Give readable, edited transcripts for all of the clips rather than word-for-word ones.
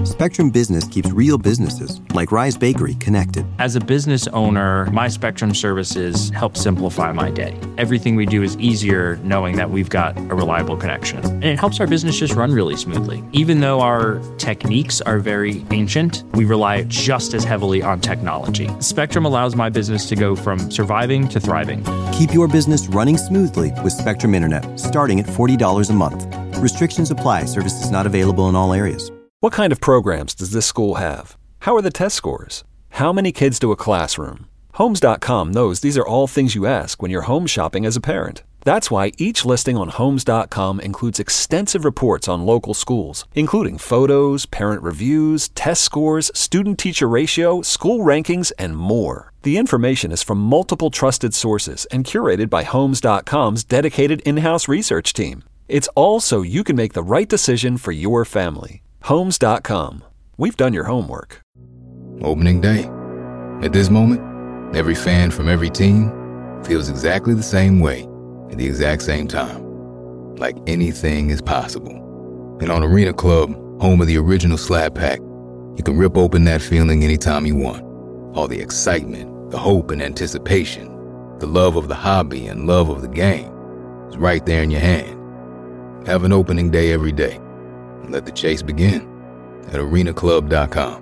Spectrum Business keeps real businesses, like Rise Bakery, connected. As a business owner, my Spectrum services help simplify my day. Everything we do is easier knowing that we've got a reliable connection. And it helps our business just run really smoothly. Even though our techniques are very ancient, we rely just as heavily on technology. Spectrum allows my business to go from surviving to thriving. Keep your business running smoothly with Spectrum Internet, starting at $40 a month. Restrictions apply. Services not available in all areas. What kind of programs does this school have? How are the test scores? How many kids do a classroom? Homes.com knows these are all things you ask when you're home shopping as a parent. That's why each listing on Homes.com includes extensive reports on local schools, including photos, parent reviews, test scores, student-teacher ratio, school rankings, and more. The information is from multiple trusted sources and curated by Homes.com's dedicated in-house research team. It's all so you can make the right decision for your family. Homes.com. We've done your homework. Opening day. At this moment, every fan from every team feels exactly the same way at the exact same time. Like anything is possible. And on Arena Club, home of the original Slab Pack, you can rip open that feeling anytime you want. All the excitement, the hope and anticipation, the love of the hobby and love of the game is right there in your hand. Have an opening day every day. Let the chase begin at arenaclub.com.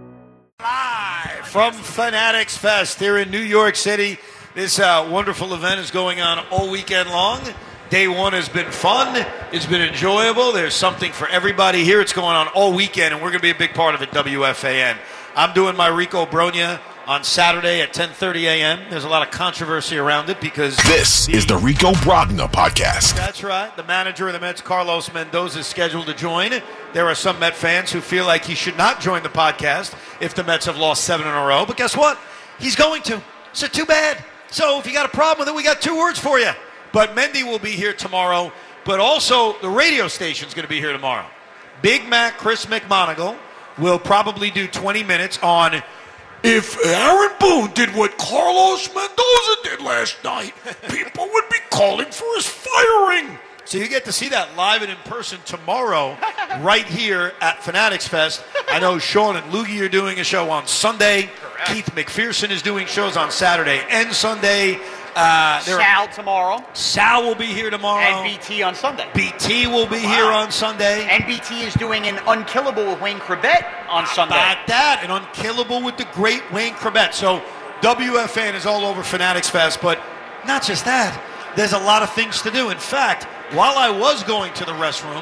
Live from Fanatics Fest here in New York City. This wonderful event is going on all weekend long. Day one has been fun. It's been enjoyable. There's something for everybody here. It's going on all weekend, and we're going to be a big part of it, WFAN. I'm doing my Rico Brogna on Saturday at 10:30 a.m. There's a lot of controversy around it because... This is the Rico Brogna podcast. That's right. The manager of the Mets, Carlos Mendoza, is scheduled to join. There are some Met fans who feel like he should not join the podcast if the Mets have lost 7 in a row. But guess what? He's going to. So too bad. So if you got a problem with it, we got 2 words for you. But Mendy will be here tomorrow. But also the radio station's going to be here tomorrow. Big Mac Chris McMonagle will probably do 20 minutes on... If Aaron Boone did what Carlos Mendoza did last night, people would be calling for his firing. So you get to see that live and in person tomorrow right here at Fanatics Fest. I know Sean and Loogie are doing a show on Sunday. Correct. Keith McPherson is doing shows on Saturday and Sunday. Sal tomorrow. Sal will be here tomorrow. And BT on Sunday. BT will be here on Sunday. And BT is doing an Unkillable with Wayne Corbett on Sunday. About that, an Unkillable with the great Wayne Corbett. So WFAN is all over Fanatics Fest, but not just that. There's a lot of things to do. In fact, while I was going to the restroom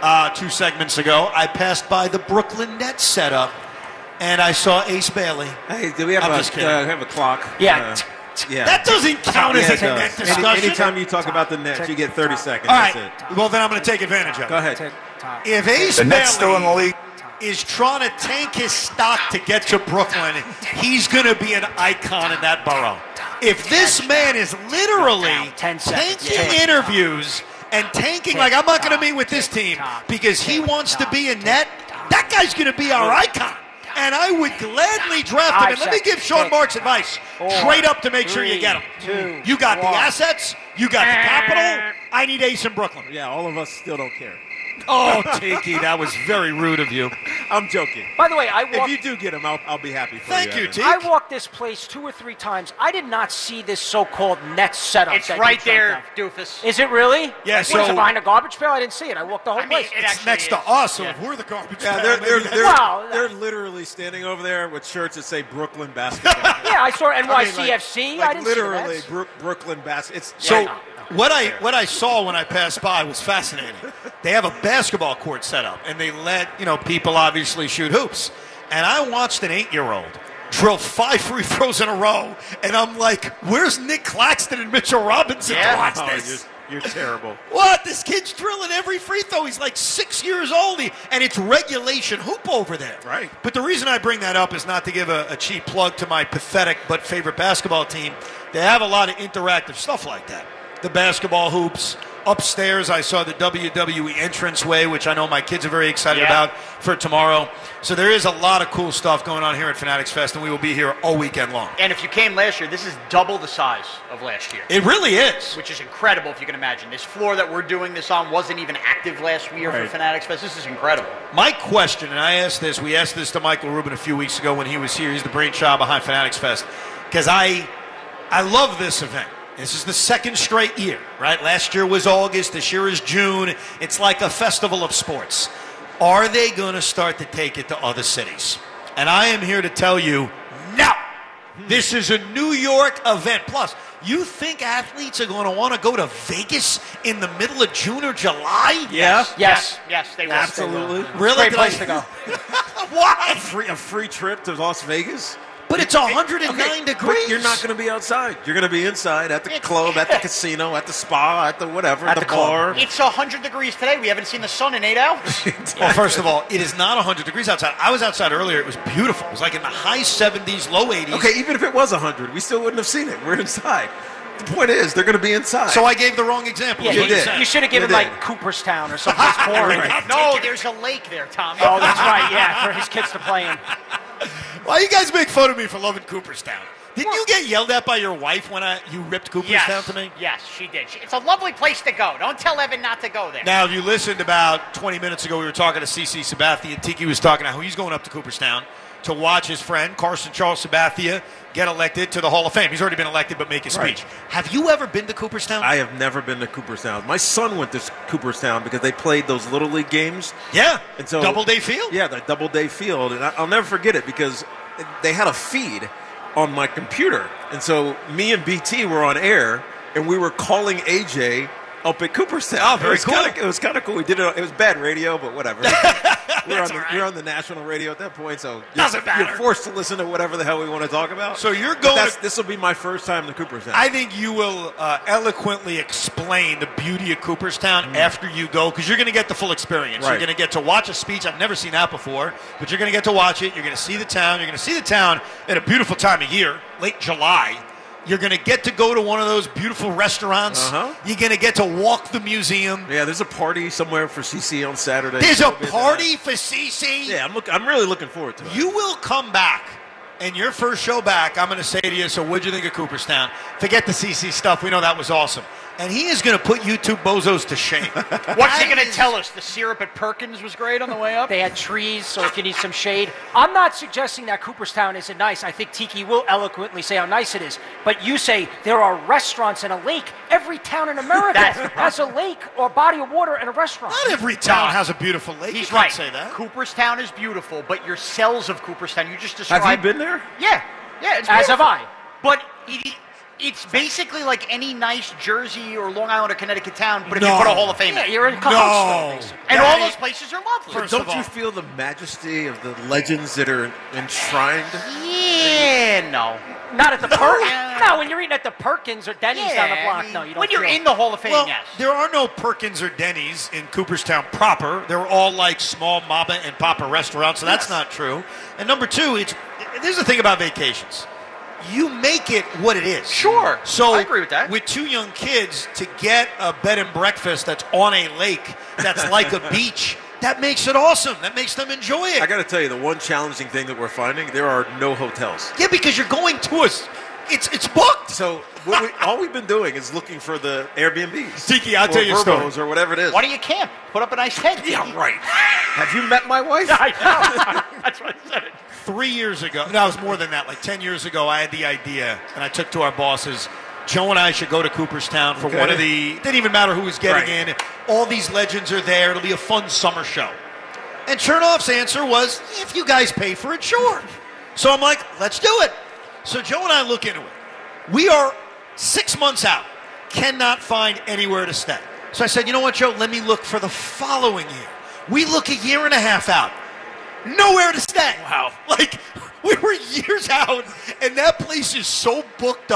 2 segments ago, I passed by the Brooklyn Nets setup, and I saw Ace Bailey. Hey, do we have a clock? Yeah. Yeah. That doesn't count as a net discussion. Anytime you talk about the Nets, you get 30 seconds. All right. That's it. Well, then I'm going to take advantage of it. Go ahead. If Ace The Nets Bailey still in the league is trying to tank his stock to get to Brooklyn, he's going to be an icon in that borough. If this man is literally tanking interviews and tanking, like, I'm not going to meet with this team because he wants to be a net, that guy's going to be our icon. And I would gladly draft him. And let me give Sean Marks advice. Trade up to make sure you get him. You got the assets. You got the capital. I need Ace in Brooklyn. Yeah, all of us still don't care. Oh, Tiki, that was very rude of you. I'm joking. By the way, if you do get him, I'll be happy for you. Thank you, Tiki. I walked this place 2 or 3 times. I did not see this so-called Nets setup. It's right there, doofus. Is it really? Yeah, What is it, behind a garbage pail? I didn't see it. I walked the whole place. It's next to us, so if we're the garbage Yeah, pail, they're literally standing over there with shirts that say Brooklyn basketball. Yeah, I saw NYCFC. I didn't literally see that. Brooklyn basketball. So what I saw when I passed by was fascinating. They have a basketball court set up, and they let people obviously shoot hoops. And I watched an 8-year-old drill 5 free throws in a row, and I'm like, "Where's Nick Claxton and Mitchell Robinson to watch this?" You're terrible. What? This kid's drilling every free throw. He's like 6 years old, and it's regulation hoop over there. Right. But the reason I bring that up is not to give a cheap plug to my pathetic but favorite basketball team. They have a lot of interactive stuff like that. The basketball hoops, Upstairs, I saw the WWE entranceway, which I know my kids are very excited about for tomorrow. So there is a lot of cool stuff going on here at Fanatics Fest, and we will be here all weekend long. And if you came last year, this is double the size of last year. It really is. Which is incredible, if you can imagine. This floor that we're doing this on wasn't even active last year for Fanatics Fest. This is incredible. My question, and we asked this to Michael Rubin a few weeks ago when he was here. He's the brainchild behind Fanatics Fest. Because I love this event. This is the second straight year, right? Last year was August. This year is June. It's like a festival of sports. Are they going to start to take it to other cities? And I am here to tell you, no. This is a New York event. Plus, you think athletes are going to want to go to Vegas in the middle of June or July? Yes, they will. Absolutely. Really? Great place to go. Why? A free trip to Las Vegas? But it's 109 degrees. But you're not going to be outside. You're going to be inside at the club, at the casino, at the spa, at the whatever, at the bar. It's 100 degrees today. We haven't seen the sun in 8 hours. Well, first of all, it is not 100 degrees outside. I was outside earlier. It was beautiful. It was like in the high 70s, low 80s. Okay, even if it was 100, we still wouldn't have seen it. We're inside. The point is, they're going to be inside. So I gave the wrong example. Yeah, did. You should have given like Cooperstown or something. No, there's a lake there, Tommy. Oh, that's right. Yeah, for his kids to play in. Why you guys make fun of me for loving Cooperstown? Didn't you get yelled at by your wife when you ripped Cooperstown to me? Yes, she did. It's a lovely place to go. Don't tell Evan not to go there. Now, if you listened about 20 minutes ago, we were talking to CC Sabathia. Tiki was talking about how he's going up to Cooperstown to watch his friend, Carson Charles Sabathia, get elected to the Hall of Fame. He's already been elected, but make his speech. Have you ever been to Cooperstown? I have never been to Cooperstown. My son went to Cooperstown because they played those Little League games. Yeah. And so Doubleday Field? Yeah, the Doubleday Field. And I'll never forget it because they had a feed on my computer. And so me and BT were on air, and we were calling AJ up at Cooperstown. Oh, very cool. It was kind of cool. We did it. It was bad radio, but whatever. We're on the national radio at that point, so you're forced to listen to whatever the hell we want to talk about. So you're going. This will be my first time to Cooperstown. I think you will eloquently explain the beauty of Cooperstown after you go, because you're going to get the full experience. Right. You're going to get to watch a speech. I've never seen that before, but you're going to get to watch it. You're going to see the town. You're going to see the town at a beautiful time of year, late July. You're going to get to go to one of those beautiful restaurants. You're going to get to walk the museum. Yeah, there's a party somewhere for CC on Saturday. There's a party for CC? Yeah, I'm really looking forward to it. You will come back, and your first show back, I'm going to say to you, so what'd you think of Cooperstown? Forget the CC stuff. We know that was awesome. And he is going to put you two bozos to shame. What's he going to tell us? The syrup at Perkins was great on the way up? They had trees, so if you need some shade. I'm not suggesting that Cooperstown isn't nice. I think Tiki will eloquently say how nice it is. But you say there are restaurants and a lake. Every town in America has a lake or body of water and a restaurant. Not every town has a beautiful lake. He's you can't right. say that. Cooperstown is beautiful, but your cells of Cooperstown, you just described. Have you been there? Yeah. Yeah, it's As beautiful. have I. But it's basically like any nice Jersey or Long Island or Connecticut town, but if you put a Hall of Fame in. You're in Cahoots, basically. And all those places are lovely. But don't you feel the majesty of the legends that are enshrined? Yeah, no. Not at the Perkins. No, when you're eating at the Perkins or Denny's down the block, no, you don't. When you're in the Hall of Fame, Well, yes. there are no Perkins or Denny's in Cooperstown proper. They're all like small Mama and Papa restaurants, so that's not true. And number two, there's the thing about vacations. You make it what it is. Sure. So I agree with that. With two young kids, to get a bed and breakfast that's on a lake, that's like a beach, that makes it awesome. That makes them enjoy it. I got to tell you, the one challenging thing that we're finding, there are no hotels. Yeah, because you're going to us. It's booked. So all we've been doing is looking for the Airbnbs. Tiki, I'll tell you a story. Or whatever it is. Why don't you camp? Put up a nice tent. Yeah, right. Have you met my wife? I know. That's what I said. 3 years ago, no, it was more than that, like 10 years ago, I had the idea, and I took to our bosses, Joe and I should go to Cooperstown for one of the, didn't even matter who was getting in, all these legends are there, it'll be a fun summer show. And Chernoff's answer was, if you guys pay for it, sure. So I'm like, let's do it. So Joe and I look into it. We are 6 months out, cannot find anywhere to stay. So I said, you know what, Joe, let me look for the following year. We look a year and a half out. Nowhere to stay. Wow. Like, we were years out, and that place is so booked up.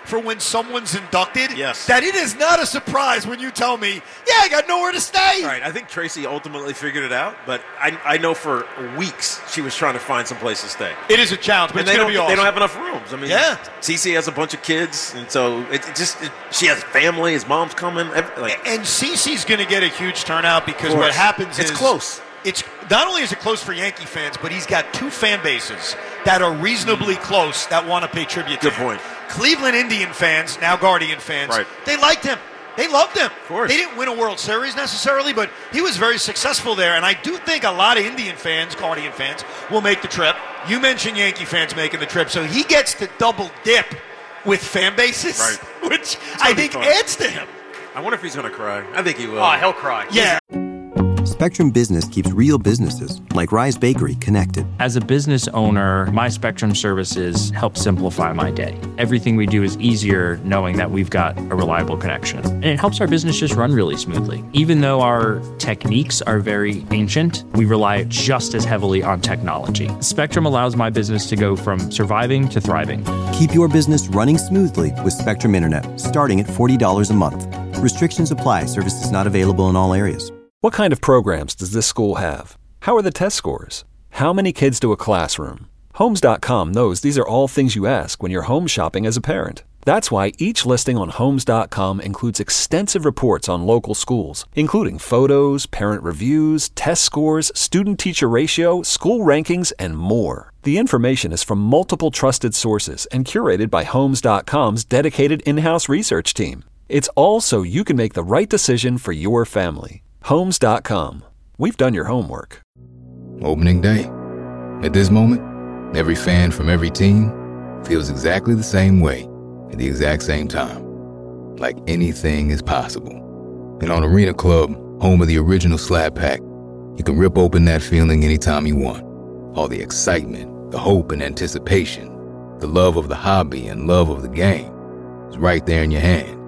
for when someone's inducted, yes, that it is not a surprise when you tell me, yeah, I got nowhere to stay. Right. I think Tracy ultimately figured it out, but I know for weeks she was trying to find some place to stay. It is a challenge, but and it's going to be awesome. They don't have enough rooms. I mean, yeah. Cece has a bunch of kids, and so she has family. His mom's coming. And Cece's going to get a huge turnout because what happens is it's close. It's not only is it close for Yankee fans, but he's got two fan bases that are reasonably close that want to pay tribute to him. Good point. Cleveland Indian fans, now Guardian fans, right. They liked him. They loved him. Of course. They didn't win a World Series necessarily, but he was very successful there. And I do think a lot of Indian fans, Guardian fans, will make the trip. You mentioned Yankee fans making the trip, so he gets to double dip with fan bases, right. which I think adds to him. I wonder if he's going to cry. I think he will. Oh, he'll cry. Yeah. Spectrum Business keeps real businesses, like Rise Bakery, connected. As a business owner, my Spectrum services help simplify my day. Everything we do is easier knowing that we've got a reliable connection. And it helps our business just run really smoothly. Even though our techniques are very ancient, we rely just as heavily on technology. Spectrum allows my business to go from surviving to thriving. Keep your business running smoothly with Spectrum Internet, starting at $40 a month. Restrictions apply. Services not available in all areas. What kind of programs does this school have? How are the test scores? How many kids do a classroom? Homes.com knows these are all things you ask when you're home shopping as a parent. That's why each listing on Homes.com includes extensive reports on local schools, including photos, parent reviews, test scores, student-teacher ratio, school rankings, and more. The information is from multiple trusted sources and curated by Homes.com's dedicated in-house research team. It's all so you can make the right decision for your family. Homes.com. We've done your homework. Opening day. At this moment, every fan from every team feels exactly the same way at the exact same time. Like anything is possible. And on Arena Club, home of the original Slab Pack, you can rip open that feeling anytime you want. All the excitement, the hope and anticipation, the love of the hobby and love of the game is right there in your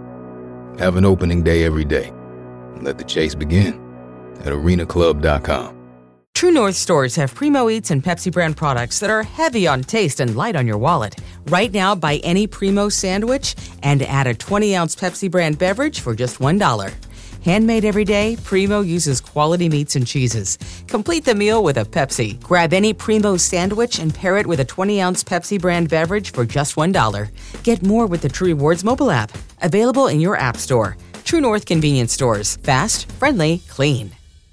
hand. Have an opening day every day. Let the chase begin at arenaclub.com. True North stores have Primo Eats and Pepsi brand products that are heavy on taste and light on your wallet. Right now, buy any Primo sandwich and add a 20-ounce Pepsi brand beverage for just $1. Handmade every day, Primo uses quality meats and cheeses. Complete the meal with a Pepsi. Grab any Primo sandwich and pair it with a 20-ounce Pepsi brand beverage for just $1. Get more with the True Rewards mobile app. Available in your app store. True North convenience stores. Fast, friendly, clean.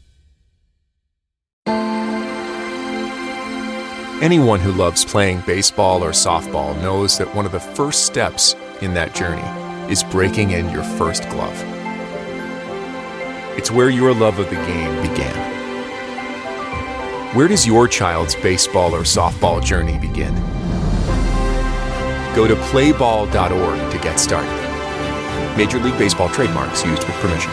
Anyone who loves playing baseball or softball knows that one of the first steps in that journey is breaking in your first glove. It's where your love of the game began. Where does your child's baseball or softball journey begin? Go to playball.org to get started. Major League Baseball trademarks used with permission.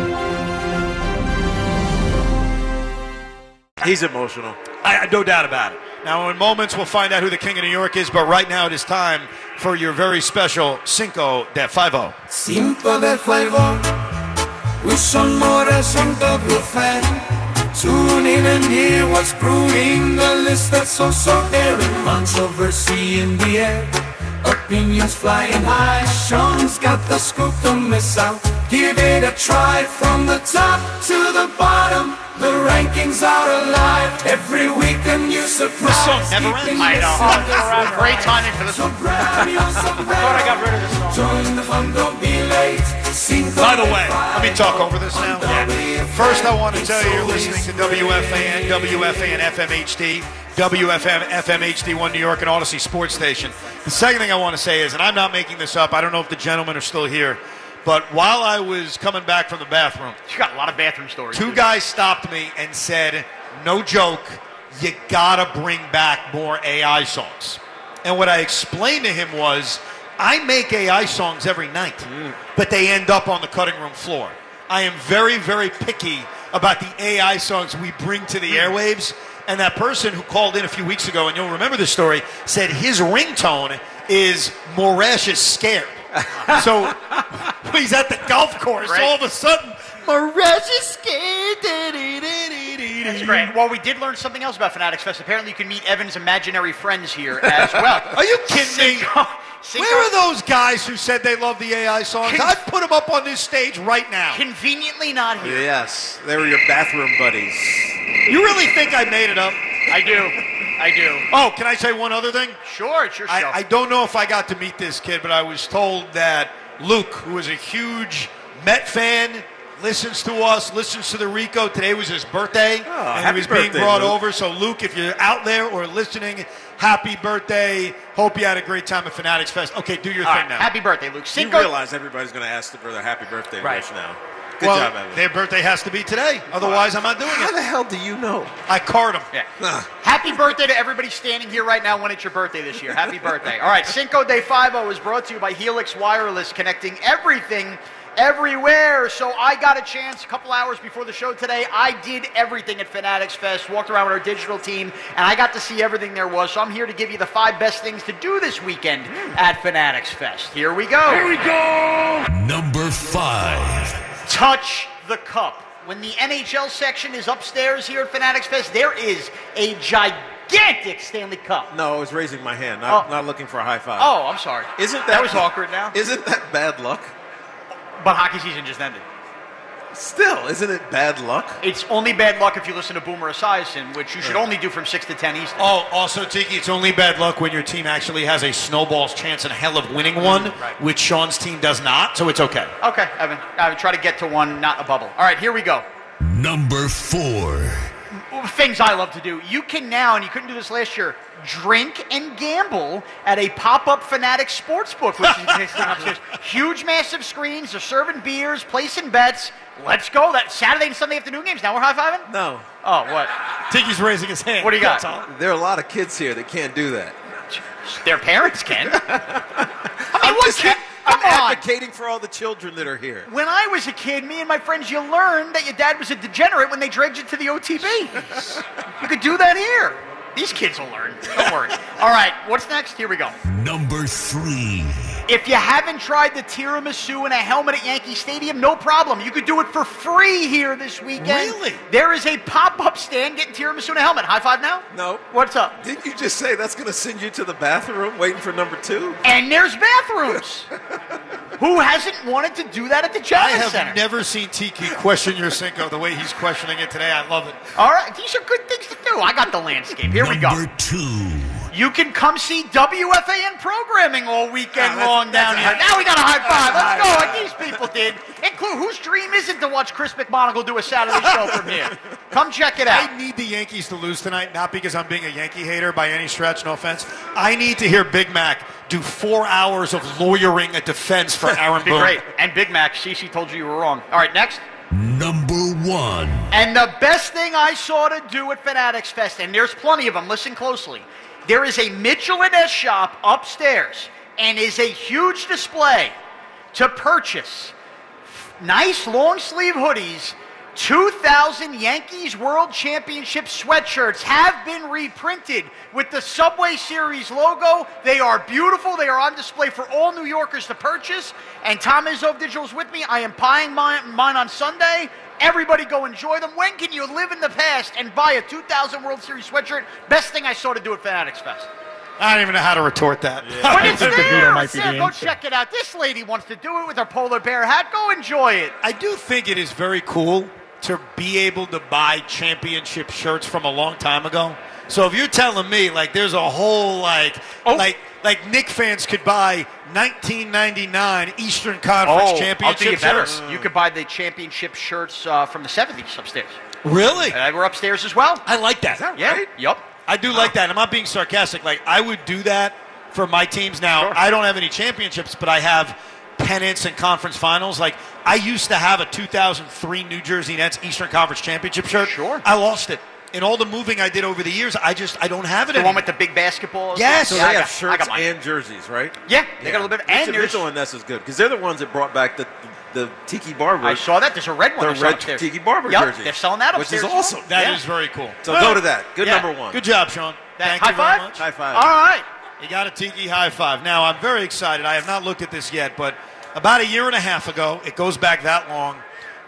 He's emotional. No doubt about it. Now, in moments, we'll find out who the King of New York is, but right now it is time for your very special Cinco de Five-O. Cinco de Five-O, with some more W fan. Tune in and hear what's brewing, the list that's so daring. Controversy in the air, opinions flying high. Sean's got the scoop, don't miss out. Give it a try from the top to the bottom. The rankings are alive. Every week a new surprise. This song never ends. I know. Great timing for this one. I thought I got rid of this song. Join the fun, don't be late. By the way, let me talk over this now. Yeah. First, I want to tell you, you're listening to WFAN, WFAN FM HD, WFM FM HD1 New York, and Odyssey Sports Station. The second thing I want to say is, and I'm not making this up, I don't know if the gentlemen are still here, but while I was coming back from the bathroom, you got a lot of bathroom stories. Two guys stopped me and said, no joke, you gotta bring back more AI songs. And what I explained to him was, I make AI songs every night, but they end up on the cutting room floor. I am very, very picky about the AI songs we bring to the airwaves. And that person who called in a few weeks ago, and you'll remember this story, said his ringtone is Morash is scared. So he's at the golf course. Right. All of a sudden, Morash is scared. That's great. Well, we did learn something else about Fanatics Fest. Apparently, you can meet Evan's imaginary friends here as well. Are you kidding me? Where are those guys who said they love the AI songs? I'd put them up on this stage right now. Conveniently not here. Yes, they were your bathroom buddies. You really think I made it up? I do. Oh, can I say one other thing? Sure, it's your show. I don't know if I got to meet this kid, but I was told that Luke, who is a huge Met fan, listens to us, listens to the Rico. Today was his birthday, and he was being brought over. So, Luke, if you're out there or listening, happy birthday. Hope you had a great time at Fanatics Fest. Okay, do your thing now. Happy birthday, Luke. You realize everybody's going to ask for their happy birthday wish now. Good job, Evan. Their birthday has to be today. Otherwise, I'm not doing it. How the hell do you know? I card them. Yeah. Happy birthday to everybody standing here right now when it's your birthday this year. Happy birthday. All right, Cinco de Five-0 is brought to you by Helix Wireless, connecting everything everywhere. So I got a chance a couple hours before the show today. I did everything at Fanatics Fest, walked around with our digital team, and I got to see everything there was. So I'm here to give you the 5 best things to do this weekend at Fanatics Fest. Here we go. Here we go. Number 5. Touch the cup. When the NHL section is upstairs here at Fanatics Fest, there is a gigantic Stanley Cup. No, I was raising my hand, not looking for a high five. Oh, I'm sorry. That was awkward now? Isn't that bad luck? But hockey season just ended. Still, isn't it bad luck? It's only bad luck if you listen to Boomer Esiason, which you should only do from 6 to 10 Eastern. Oh, also, Tiki, it's only bad luck when your team actually has a snowball's chance in hell of winning one, which Sean's team does not, so it's okay. Okay, Evan. Try to get to one, not a bubble. All right, here we go. Number 4. Things I love to do. You can now, and you couldn't do this last year, drink and gamble at a pop-up Fanatics Sportsbook, which is existing upstairs. Huge, massive screens. They're serving beers, placing bets. Let's go. That Saturday and Sunday afternoon games. Now we're high-fiving? No. Oh, what? Tiki's raising his hand. What do you got? There are a lot of kids here that can't do that. Their parents can. I'm advocating for all the children that are here. When I was a kid, me and my friends, you learned that your dad was a degenerate when they dragged you to the OTB. You could do that here. These kids will learn. Don't worry. All right, what's next? Here we go. Number 3. If you haven't tried the tiramisu in a helmet at Yankee Stadium, no problem. You could do it for free here this weekend. Really? There is a pop-up stand getting tiramisu in a helmet. High five now? No. What's up? Didn't you just say that's going to send you to the bathroom waiting for number 2? And there's bathrooms. Who hasn't wanted to do that at the Javits Center? I have never seen Tiki question your Cinco the way he's questioning it today. I love it. All right, these are good things to do. I got the landscape. Here we go. Number 2. You can come see WFAN programming all weekend long down here. Now we got a high five. Let's go, like these people did. Include whose dream is it to watch Chris McMonagle do a Saturday show from here? Come check it out. I need the Yankees to lose tonight, not because I'm being a Yankee hater by any stretch, no offense. I need to hear Big Mac do 4 hours of lawyering a defense for Aaron Boone. Great. And Big Mac, Cece told you were wrong. All right, next. Number 1. And the best thing I saw to do at Fanatics Fest, and there's plenty of them, listen closely. There is a Mitchell & S shop upstairs and is a huge display to purchase nice long sleeve hoodies. 2,000 Yankees World Championship sweatshirts have been reprinted with the Subway Series logo. They are beautiful. They are on display for all New Yorkers to purchase. And Tom Izzo Digital's with me. I am buying mine on Sunday. Everybody go enjoy them. When can you live in the past and buy a 2000 World Series sweatshirt? Best thing I saw to do at Fanatics Fest. I don't even know how to retort that. Yeah. But it's there. Go check it out. This lady wants to do it with her polar bear hat. Go enjoy it. I do think it is very cool to be able to buy championship shirts from a long time ago. So if you're telling me, like, there's a whole, like Knick fans could buy 1999 Eastern Conference championship shirts. You could buy the championship shirts from the 70s upstairs. Really? We're upstairs as well. I like that. Is that right? Yep. I do like that. I'm not being sarcastic. Like, I would do that for my teams. Now, I don't have any championships, but I have pennants and conference finals. Like, I used to have a 2003 New Jersey Nets Eastern Conference championship shirt. Sure. I lost it. In all the moving I did over the years, I don't have it anymore. The one with the big basketball? Yes. So they have shirts and jerseys, right? Yeah, they got a little bit. And Mitchell & Ness is good because they're the ones that brought back the Tiki Barber. I saw that. There's a red one. The red Tiki Barber jersey. They're selling that upstairs. Which is awesome. That is very cool. So go to that. Good number 1. Good job, Sean. Thank you very much. High five. All right. You got a Tiki high five. Now, I'm very excited. I have not looked at this yet, but about a year and a half ago, it goes back that long,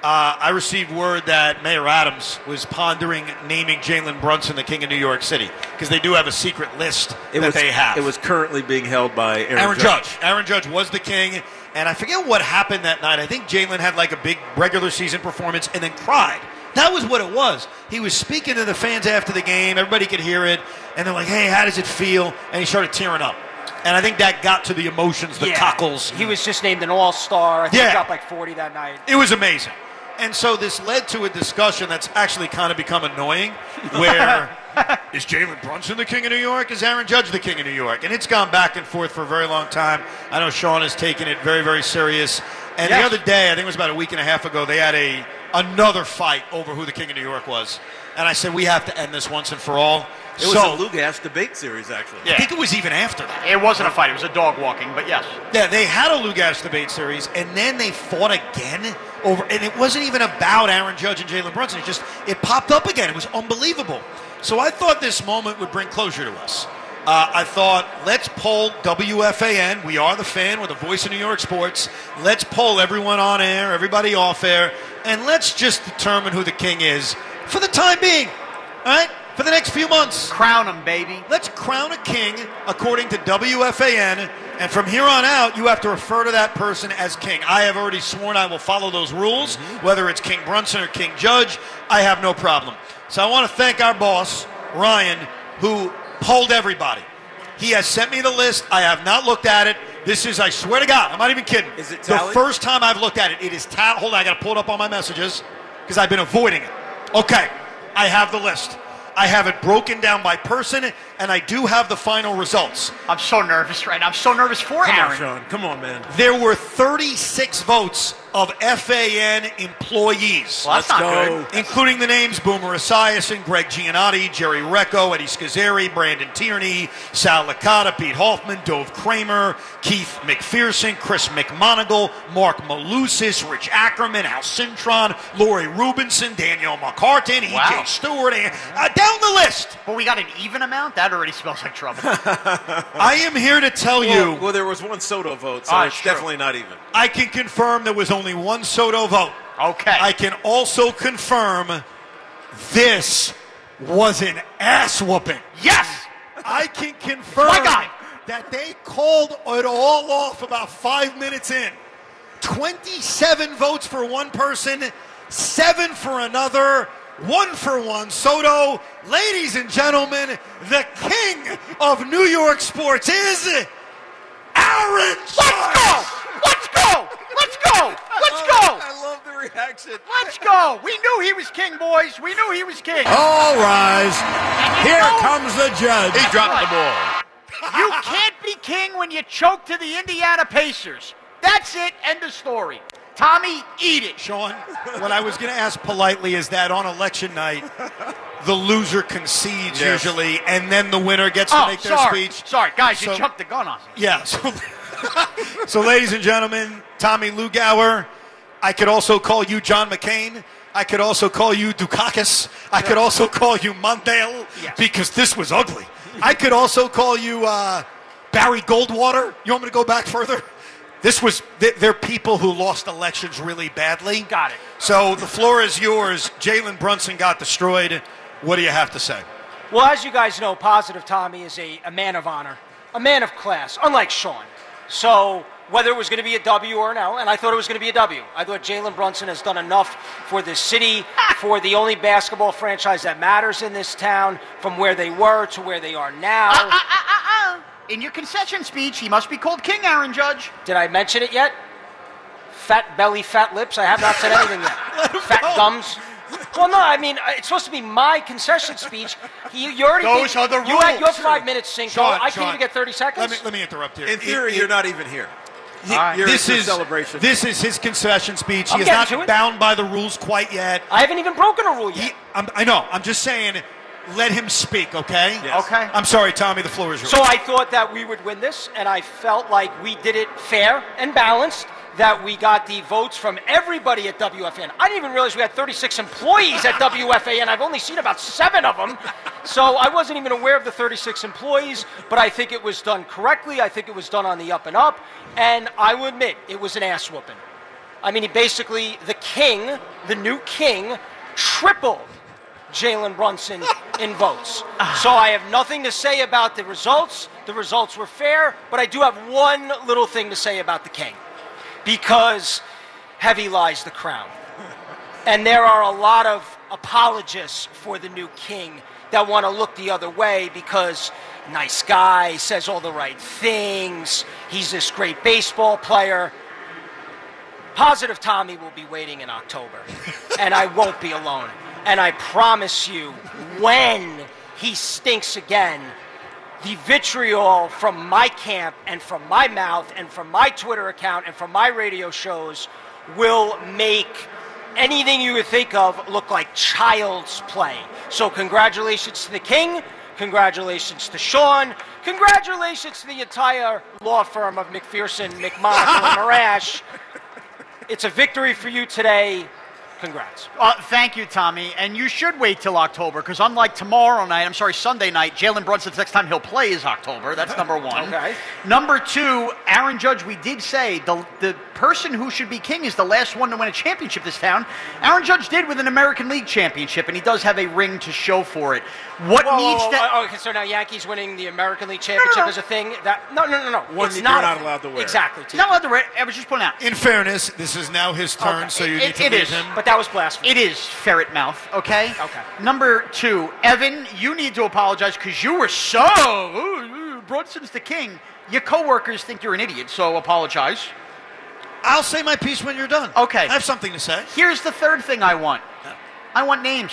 I received word that Mayor Adams was pondering naming Jalen Brunson the king of New York City because they do have a secret list they have. It was currently being held by Aaron Judge. Aaron Judge was the king, and I forget what happened that night. I think Jalen had like a big regular season performance and then cried. That was what it was. He was speaking to the fans after the game. Everybody could hear it, and they're like, hey, how does it feel? And he started tearing up. And I think that got to the emotions, the cockles. He was just named an all-star. I think he dropped like 40 that night. It was amazing. And so this led to a discussion that's actually kind of become annoying, where is Jalen Brunson the king of New York? Is Aaron Judge the king of New York? And it's gone back and forth for a very long time. I know Sean has taken it very, very serious. And the other day, I think it was about a week and a half ago, they had another fight over who the king of New York was. And I said, we have to end this once and for all. It was a Lugash debate series, actually. Yeah. I think it was even after that. It wasn't a fight. It was a dog walking, but yes. Yeah, they had a Lugash debate series, and then they fought again over, and it wasn't even about Aaron Judge and Jalen Brunson. It popped up again. It was unbelievable. So I thought this moment would bring closure to us. I thought, let's poll WFAN. We are the fan. We're the voice of New York sports. Let's poll everyone on air, everybody off air, and let's just determine who the king is for the time being. All right? For the next few months. Crown him, baby. Let's crown a king according to WFAN, and from here on out, you have to refer to that person as king. I have already sworn I will follow those rules, whether it's King Brunson or King Judge. I have no problem. So I want to thank our boss, Ryan, who polled everybody. He has sent me the list. I have not looked at it. This is, I swear to God, I'm not even kidding. Is it the tallied? first time I've looked at it? It is tallied. Hold on, I got to pull it up on my messages because I've been avoiding it. Okay, I have the list. I have it broken down by person, and I do have the final results. I'm so nervous right now. I'm so nervous for Come Aaron. on, Sean. Come on, man. There were 36 votes of FAN employees. Well, that's not good. Including the names Boomer Esiason, Greg Giannotti, Jerry Recco, Eddie Scazzeri, Brandon Tierney, Sal Licata, Pete Hoffman, Dove Kramer, Keith McPherson, Chris McMonigal, Mark Malusis, Rich Ackerman, Al Cintron, Lori Rubinson, Danielle McCartan, E.J. Stewart, down the list. But we got an even amount? That already smells like trouble. I am here to tell you. Well, there was one Soto vote, so it's definitely not even. I can confirm there was only one Soto vote. Okay. I can also confirm this was an ass whooping. Yes! I can confirm that they called it all off about 5 minutes in. 27 votes for one person, 7 for another, 1 for one. Soto, ladies and gentlemen, the king of New York sports is Aaron Judge. Let's go! Let's go! Let's go! I love the reaction. Let's go! We knew he was king, boys. We knew he was king. All rise. Here comes the judge. He dropped the ball. You can't be king when you choke to the Indiana Pacers. That's it. End of story. Tommy, eat it. Sean, what I was going to ask politely is that on election night, the loser concedes usually, and then the winner gets to make their speech. Sorry, guys, you jumped the gun on me. Yeah. So, ladies and gentlemen, Tommy Lugauer. I could also call you John McCain. I could also call you Dukakis. I could also call you Mondale because this was ugly. I could also call you Barry Goldwater. You want me to go back further? They're people who lost elections really badly. Got it. So the floor is yours. Jalen Brunson got destroyed. What do you have to say? Well, as you guys know, Positive Tommy is a man of honor, a man of class, unlike Sean. So whether it was going to be a W or an L, and I thought it was going to be a W. I thought Jalen Brunson has done enough for this city, for the only basketball franchise that matters in this town, from where they were to where they are now. In your concession speech, he must be called King, Aaron Judge. Did I mention it yet? Fat belly, fat lips. I have not said anything yet. Fat gums. Well, no, I mean, it's supposed to be my concession speech. You already Those are the rules. You had your 5 minutes, Cinco. Sean, I can't even get 30 seconds. Let me interrupt here. In theory, you're not even here. This is celebration. This is his concession speech. I'm He is getting to not it. bound by the rules quite yet. I haven't even broken a rule yet. I know. I'm just saying, let him speak, okay? Yes. Okay. I'm sorry, Tommy. The floor is yours. So I thought that we would win this, and I felt like we did it fair and balanced, that we got the votes from everybody at WFAN. I didn't even realize we had 36 employees at WFAN. I've only seen about 7 of them. So I wasn't even aware of the 36 employees, but I think it was done correctly. I think it was done on the up and up. And I will admit, it was an ass whooping. I mean, he basically, the new king, tripled Jalen Brunson in votes. So I have nothing to say about the results. The results were fair, but I do have one little thing to say about the king. Because heavy lies the crown. And there are a lot of apologists for the new king that want to look the other way because nice guy, says all the right things, he's this great baseball player. Positive Tommy will be waiting in October, and I won't be alone. And I promise you, when he stinks again, the vitriol from my camp and from my mouth and from my Twitter account and from my radio shows will make anything you would think of look like child's play. So congratulations to the king. Congratulations to Sean. Congratulations to the entire law firm of McPherson, McMonagle, and Marash. It's a victory for you today. Congrats. Thank you, Tommy. And you should wait till October, because unlike Sunday night, Jalen Brunson's next time he'll play is October. That's number one. Okay. Number two, Aaron Judge, we did say the person who should be king is the last one to win a championship this town. Aaron Judge did with an American League championship, and he does have a ring to show for it. Okay, so now Yankees winning the American League championship is a thing? No. One it's you're not not allowed to wear. Exactly. Not allowed to wear. I was just pointing out. In fairness, this is now his turn, so you need to leave him. But that was blasphemy. It is ferret mouth, okay? Okay. Number two, Evan, you need to apologize because you were Brunson's the king. Your coworkers think you're an idiot, so apologize. I'll say my piece when you're done. Okay. I have something to say. Here's the third thing I want. I want names.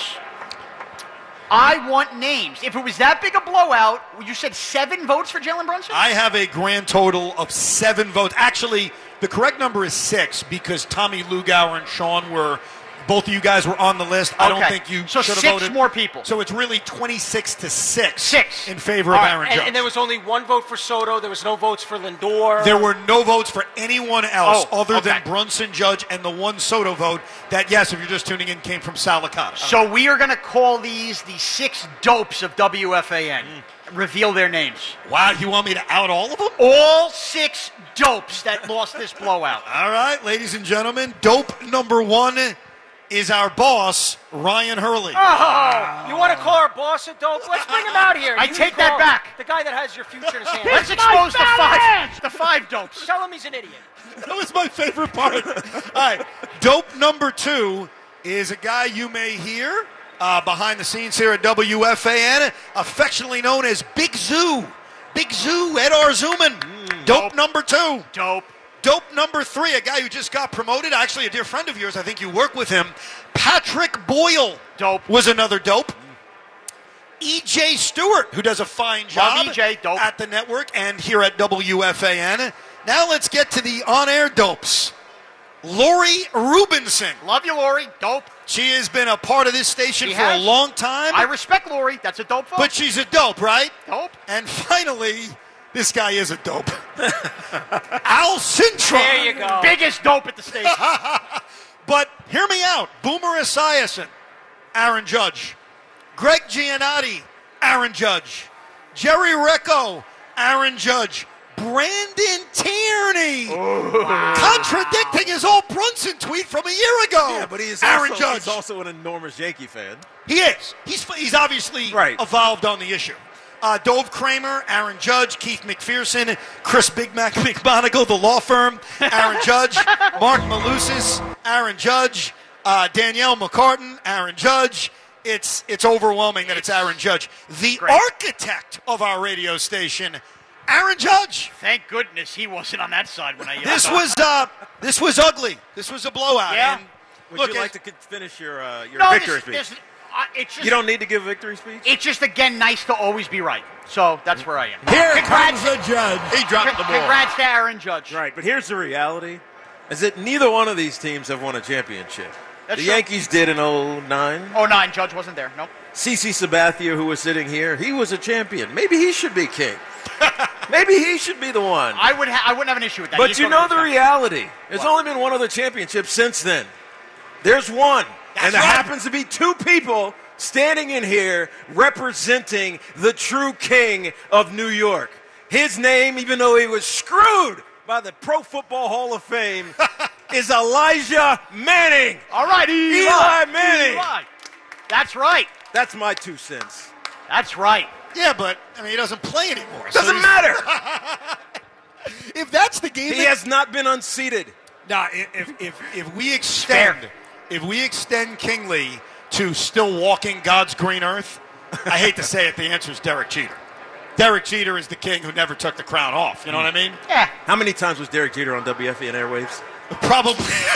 I want names. If it was that big a blowout, you said 7 votes for Jalen Brunson? I have a grand total of 7 votes. Actually, the correct number is 6 because Tommy Lugauer and Sean were... Both of you guys were on the list. I don't think you should have voted. 6 more people. So it's really 26-6. 6 in favor of Aaron Judge. And there was only 1 vote for Soto. There was no votes for Lindor. There were no votes for anyone else other than Brunson, Judge, and the 1 Soto vote that, yes, if you're just tuning in, came from Sal Licata. So we are going to call these the 6 dopes of WFAN. Reveal their names. Wow, you want me to out all of them? All 6 dopes that lost this blowout. All right, ladies and gentlemen, dope number 1 is our boss, Ryan Hurley. Oh, you want to call our boss a dope? Let's bring him out here. I take that back. The guy that has your future in his hands. Let's expose the 5 dopes. Tell him he's an idiot. That was my favorite part. All right, dope number 2 is a guy you may hear behind the scenes here at WFAN, affectionately known as Big Zoo. Big Zoo, Ed Arzuman. Dope number 2. Dope. Dope number 3, a guy who just got promoted, actually a dear friend of yours, I think you work with him. Patrick Boyle. Dope. Was another dope. E.J. Stewart, who does a fine job at the network and here at WFAN. Now let's get to the on-air dopes. Lori Rubinson. Love you, Lori. Dope. She has been a part of this station for a long time. I respect Lori. That's a dope vote. But she's a dope, right? Dope. And finally... this guy is a dope. Al Cintron. There you go. Biggest dope at the station. But hear me out. Boomer Esiason, Aaron Judge. Greg Giannotti, Aaron Judge. Jerry Recco, Aaron Judge. Brandon Tierney. Contradicting his old Brunson tweet from a year ago. Yeah, but he's also an enormous Yankee fan. He is. He's obviously evolved on the issue. Dove Kramer, Aaron Judge, Keith McPherson, Chris Big Mac McMonagle, the law firm, Aaron Judge, Mark Malusis, Aaron Judge, Danielle McCartan, Aaron Judge. It's overwhelming that it's Aaron Judge. The architect of our radio station, Aaron Judge. Thank goodness he wasn't on that side when I This was ugly. This was a blowout. Yeah. And Would you like to finish your victory speech? It's you don't need to give a victory speech? It's just, again, nice to always be right. So that's where I am. Here comes the judge. He dropped the ball. Congrats to Aaron Judge. Right, but here's the reality, is that neither one of these teams have won a championship. That's the true. Yankees did in 09. 09, Judge wasn't there. Nope. CeCe Sabathia, who was sitting here, he was a champion. Maybe he should be king. Maybe he should be the one. I wouldn't have an issue with that. But you know the reality. There's only been one other championship since then. There's one. And there happens to be 2 people standing in here representing the true king of New York. His name, even though he was screwed by the Pro Football Hall of Fame, is Elijah Manning. All right, Eli Manning. Eli. That's right. That's my 2 cents. That's right. Yeah, but I mean, he doesn't play anymore. Doesn't matter. If that's the game, He has not been unseated. Nah, if we extend Kingley to still walking God's green earth, I hate to say it, the answer is Derek Jeter. Derek Jeter is the king who never took the crown off. You know what I mean? Yeah. How many times was Derek Jeter on WFAN airwaves? Probably.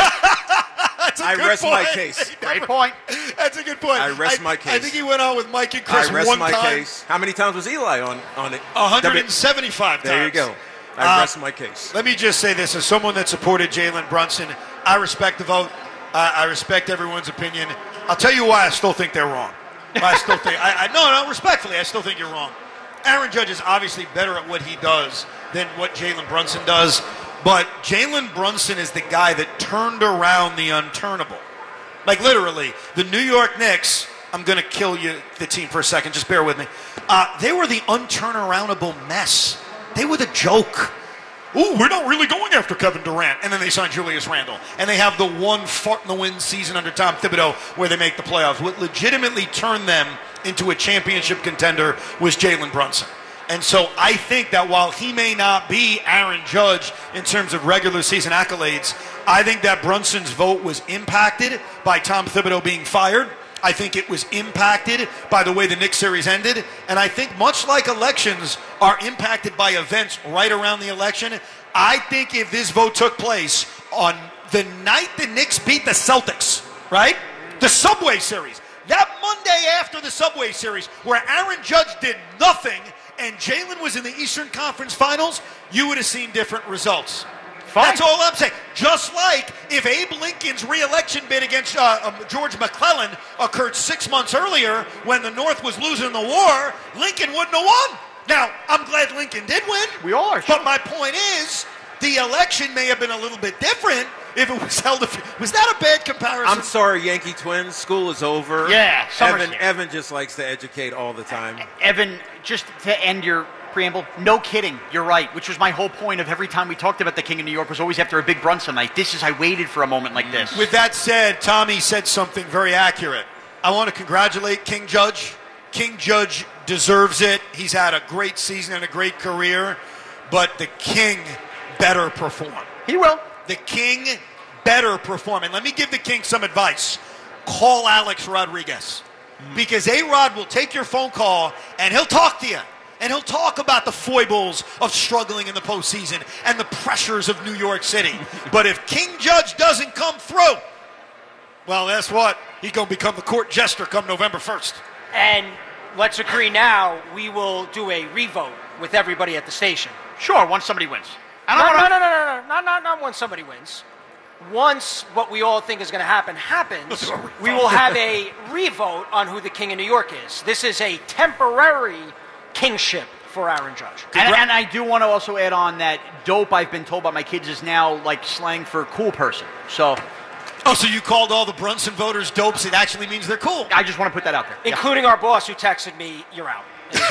I rest my case. Great point. That's a good point. I rest my case. I think he went on with Mike and Chris I rest one my time. case. How many times was Eli on it? 175 times. There you go. I rest my case. Let me just say this. As someone that supported Jalen Brunson, I respect the vote. I respect everyone's opinion. I'll tell you why I still think they're wrong. I still think, no, respectfully, I still think you're wrong. Aaron Judge is obviously better at what he does than what Jalen Brunson does, but Jalen Brunson is the guy that turned around the unturnable. Like literally, the New York Knicks, I'm going to kill you, the team for a second, just bear with me. They were the unturnaroundable mess. They were the joke. Ooh, we're not really going after Kevin Durant. And then they signed Julius Randle. And they have the one fart in the win season under Tom Thibodeau where they make the playoffs. What legitimately turned them into a championship contender was Jalen Brunson. And so I think that while he may not be Aaron Judge in terms of regular season accolades, I think that Brunson's vote was impacted by Tom Thibodeau being fired. I think it was impacted by the way the Knicks series ended. And I think much like elections are impacted by events right around the election, I think if this vote took place on the night the Knicks beat the Celtics, right? The Subway Series. That Monday after the Subway Series where Aaron Judge did nothing and Jalen was in the Eastern Conference Finals, you would have seen different results. Fine. That's all I'm saying. Just like if Abe Lincoln's re-election bid against George McClellan occurred 6 months earlier when the North was losing the war, Lincoln wouldn't have won. Now, I'm glad Lincoln did win. We all are. But my point is, the election may have been a little bit different if it was held. Was that a bad comparison? I'm sorry, Yankee Twins. School is over. Yeah. Evan just likes to educate all the time. Evan, just to end your preamble, no kidding, you're right, which was my whole point of every time we talked about the King of New York was always after a big Brunson night. I waited for a moment like this. With that said, Tommy said something very accurate. I want to congratulate King Judge. King Judge deserves it. He's had a great season and a great career, but the King better perform. He will. The King better perform. And let me give the King some advice. Call Alex Rodriguez. Because A-Rod will take your phone call and he'll talk to you. And he'll talk about the foibles of struggling in the postseason and the pressures of New York City. But if King Judge doesn't come through, well, that's what? He's going to become the court jester come November 1st. And let's agree now, we will do a revote with everybody at the station. Sure, once somebody wins. Not once somebody wins. Once what we all think is going to happens, we will have a revote on who the King of New York is. This is a temporary kingship for Aaron Judge. And I do want to also add on that dope, I've been told by my kids, is now like slang for cool person. So you called all the Brunson voters dopes. It actually means they're cool. I just want to put that out there. Including our boss who texted me, you're out.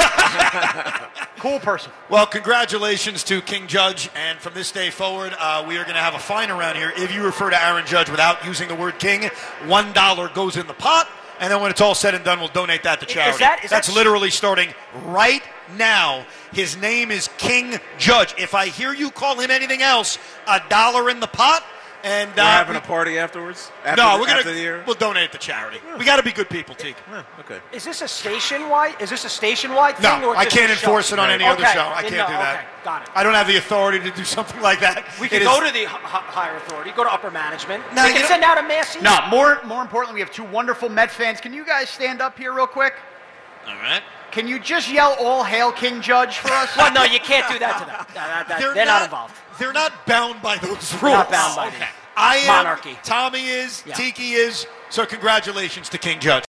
Cool person. Well, congratulations to King Judge. And from this day forward, we are going to have a fine around here. If you refer to Aaron Judge without using the word king, $1 goes in the pot. And then when it's all said and done, we'll donate that to charity. That's literally starting right now. His name is King Judge. If I hear you call him anything else, $1 in the pot. And we're having a party afterwards? We'll donate it to charity. Yeah. We got to be good people, Teague. Yeah, okay. Is this a statewide thing? No, or I can't enforce it on any other show. I can't do that. Okay, got it. I don't have the authority to do something like that. We can go to the higher authority, go to upper management. They can send out a mass email. No, more importantly, we have two wonderful Met fans. Can you guys stand up here real quick? All right. Can you just yell all hail King Judge for us? Well, no, you can't do that to them. They're not involved. They're not bound by those rules. They're not bound by them. I am. Monarchy. Tommy is. Yeah. Tiki is. So congratulations to King Judge.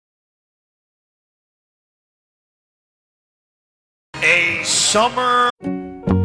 A summer.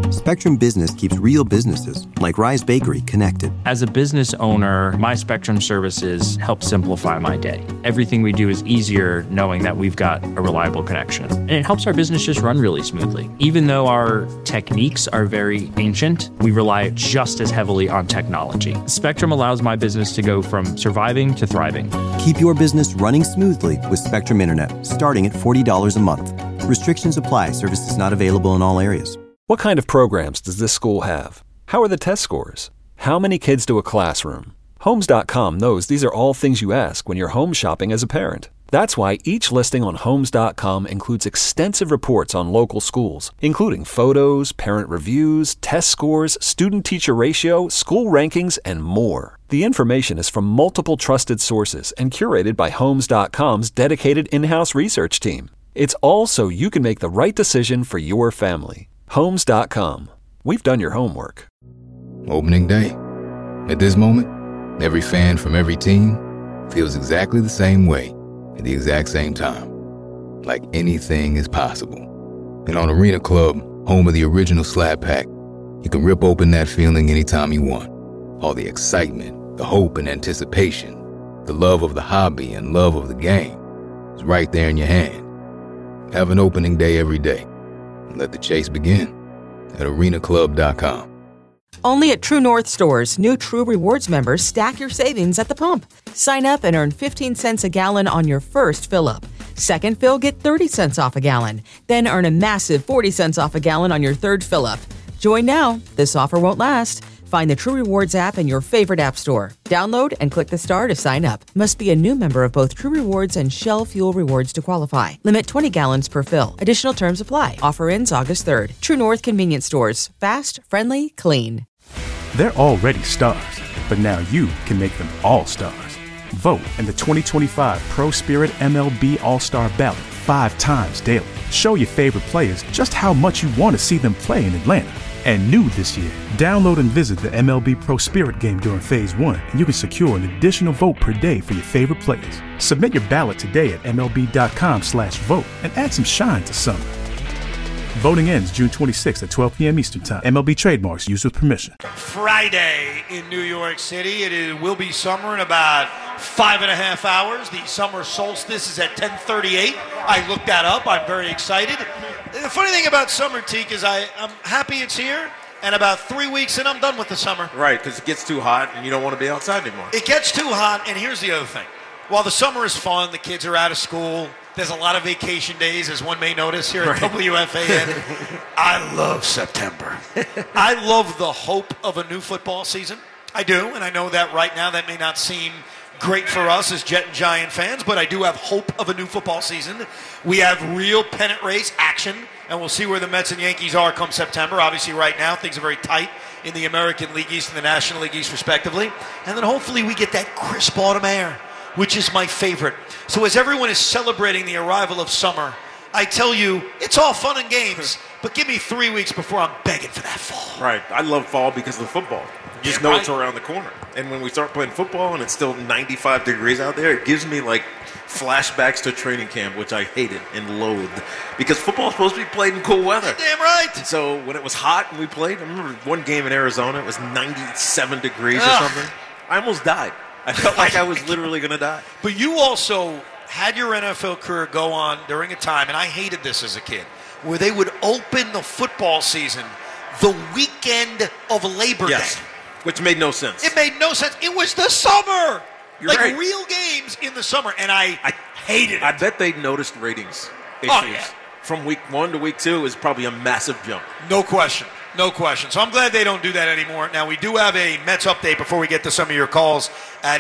Spectrum Business keeps real businesses, like Rise Bakery, connected. As a business owner, my Spectrum services help simplify my day. Everything we do is easier knowing that we've got a reliable connection. And it helps our business just run really smoothly. Even though our techniques are very ancient, we rely just as heavily on technology. Spectrum allows my business to go from surviving to thriving. Keep your business running smoothly with Spectrum Internet, starting at $40 a month. Restrictions apply. Services not available in all areas. What kind of programs does this school have? How are the test scores? How many kids do a classroom? Homes.com knows these are all things you ask when you're home shopping as a parent. That's why each listing on Homes.com includes extensive reports on local schools, including photos, parent reviews, test scores, student-teacher ratio, school rankings, and more. The information is from multiple trusted sources and curated by Homes.com's dedicated in-house research team. It's all so you can make the right decision for your family. Homes.com. We've done your homework. Opening day. At this moment, every fan from every team feels exactly the same way at the exact same time. Like anything is possible. And on Arena Club, home of the original Slab Pack, you can rip open that feeling anytime you want. All the excitement, the hope and anticipation, the love of the hobby and love of the game is right there in your hand. Have an opening day every day. Let the chase begin at arenaclub.com. Only at True North stores, new True Rewards members stack your savings at the pump. Sign up and earn 15 cents a gallon on your first fill-up. Second fill, get 30 cents off a gallon. Then earn a massive 40 cents off a gallon on your third fill-up. Join now. This offer won't last. Find the True Rewards app in your favorite app store. Download and click the star to sign up. Must be a new member of both True Rewards and Shell Fuel Rewards to qualify. Limit 20 gallons per fill. Additional terms apply. Offer ends August 3rd. True North Convenience Stores. Fast, friendly, clean. They're already stars, but now you can make them all stars. Vote in the 2025 Pro Spirit MLB All-Star Ballot 5 times daily. Show your favorite players just how much you want to see them play in Atlanta. And new this year, download and visit the MLB Pro Spirit game during Phase 1, and you can secure an additional vote per day for your favorite players. Submit your ballot today at MLB.com/vote and add some shine to summer. Voting ends June 26th at 12 p.m. Eastern Time. MLB trademarks used with permission. Friday in New York City. It will be summer in about 5.5 hours. The summer solstice is at 10:38. I looked that up. I'm very excited. The funny thing about summer, Teak, is I'm happy it's here, and about 3 weeks in, I'm done with the summer. Right, because it gets too hot and you don't want to be outside anymore. It gets too hot, and here's the other thing. While the summer is fun, the kids are out of school, there's a lot of vacation days, as one may notice here at WFAN. I love September. I love the hope of a new football season. I do, and I know that right now that may not seem great for us as Jet and Giant fans, but I do have hope of a new football season. We have real pennant race action, and we'll see where the Mets and Yankees are come September. Obviously, right now, things are very tight in the American League East and the National League East, respectively. And then hopefully we get that crisp autumn air, which is my favorite. So as everyone is celebrating the arrival of summer, I tell you, it's all fun and games, but give me 3 weeks before I'm begging for that fall. Right. I love fall because of the football. You just know it's around the corner. And when we start playing football and it's still 95 degrees out there, it gives me like flashbacks to training camp, which I hated and loathed. Because football is supposed to be played in cool weather. Damn right. So when it was hot and we played, I remember one game in Arizona, it was 97 degrees or something. I almost died. I felt like I was literally going to die. But you also had your NFL career go on during a time, and I hated this as a kid, where they would open the football season the weekend of Labor Day. Which made no sense. It made no sense. It was the summer. You're right. Real games in the summer, and I hated it. I bet they noticed ratings issues. From week 1 to week 2 is probably a massive jump. No question. No question. So I'm glad they don't do that anymore. Now, we do have a Mets update before we get to some of your calls at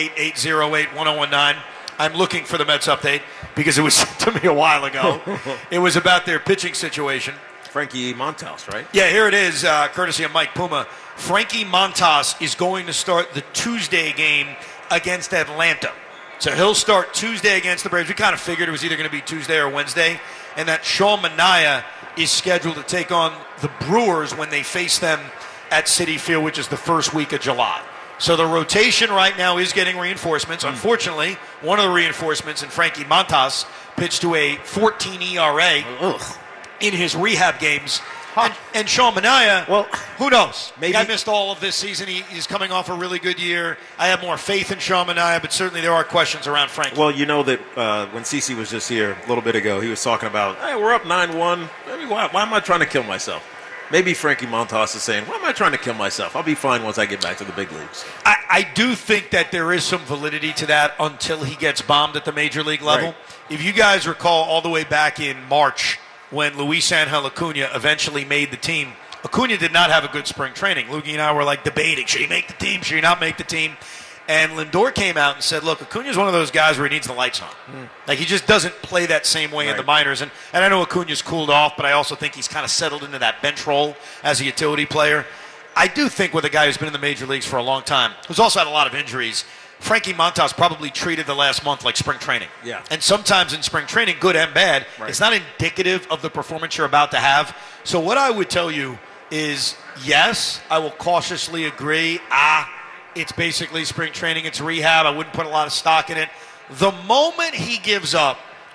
888-808-1019. I'm looking for the Mets update because it was sent to me a while ago. It was about their pitching situation. Frankie Montas, right? Yeah, here it is, courtesy of Mike Puma. Frankie Montas is going to start the Tuesday game against Atlanta. So he'll start Tuesday against the Braves. We kind of figured it was either going to be Tuesday or Wednesday. And that Sean Manaea is scheduled to take on the Brewers when they face them at Citi Field, which is the first week of July. So the rotation right now is getting reinforcements. Unfortunately, one of the reinforcements in Frankie Montas pitched to a 14 ERA in his rehab games And Sean Manaea, well, who knows? Maybe I missed all of this season. He's coming off a really good year. I have more faith in Sean Manaea, but certainly there are questions around Frankie. Well, you know that when CeCe was just here a little bit ago, he was talking about, hey, we're up 9-1. Maybe why am I trying to kill myself? Maybe Frankie Montas is saying, why am I trying to kill myself? I'll be fine once I get back to the big leagues. I do think that there is some validity to that until he gets bombed at the major league level. Right. If you guys recall all the way back in March when Luis Angel Acuna eventually made the team, Acuna did not have a good spring training. Lukey and I were like debating, should he make the team, should he not make the team? And Lindor came out and said, look, Acuna's one of those guys where he needs the lights on. Like, he just doesn't play that same way in the minors. And I know Acuna's cooled off, but I also think he's kind of settled into that bench role as a utility player. I do think with a guy who's been in the major leagues for a long time, who's also had a lot of injuries, Frankie Montas probably treated the last month like spring training. Yeah. And sometimes in spring training, good and bad, it's not indicative of the performance you're about to have. So what I would tell you is, yes, I will cautiously agree. It's basically spring training. It's rehab. I wouldn't put a lot of stock in it. The moment he gives up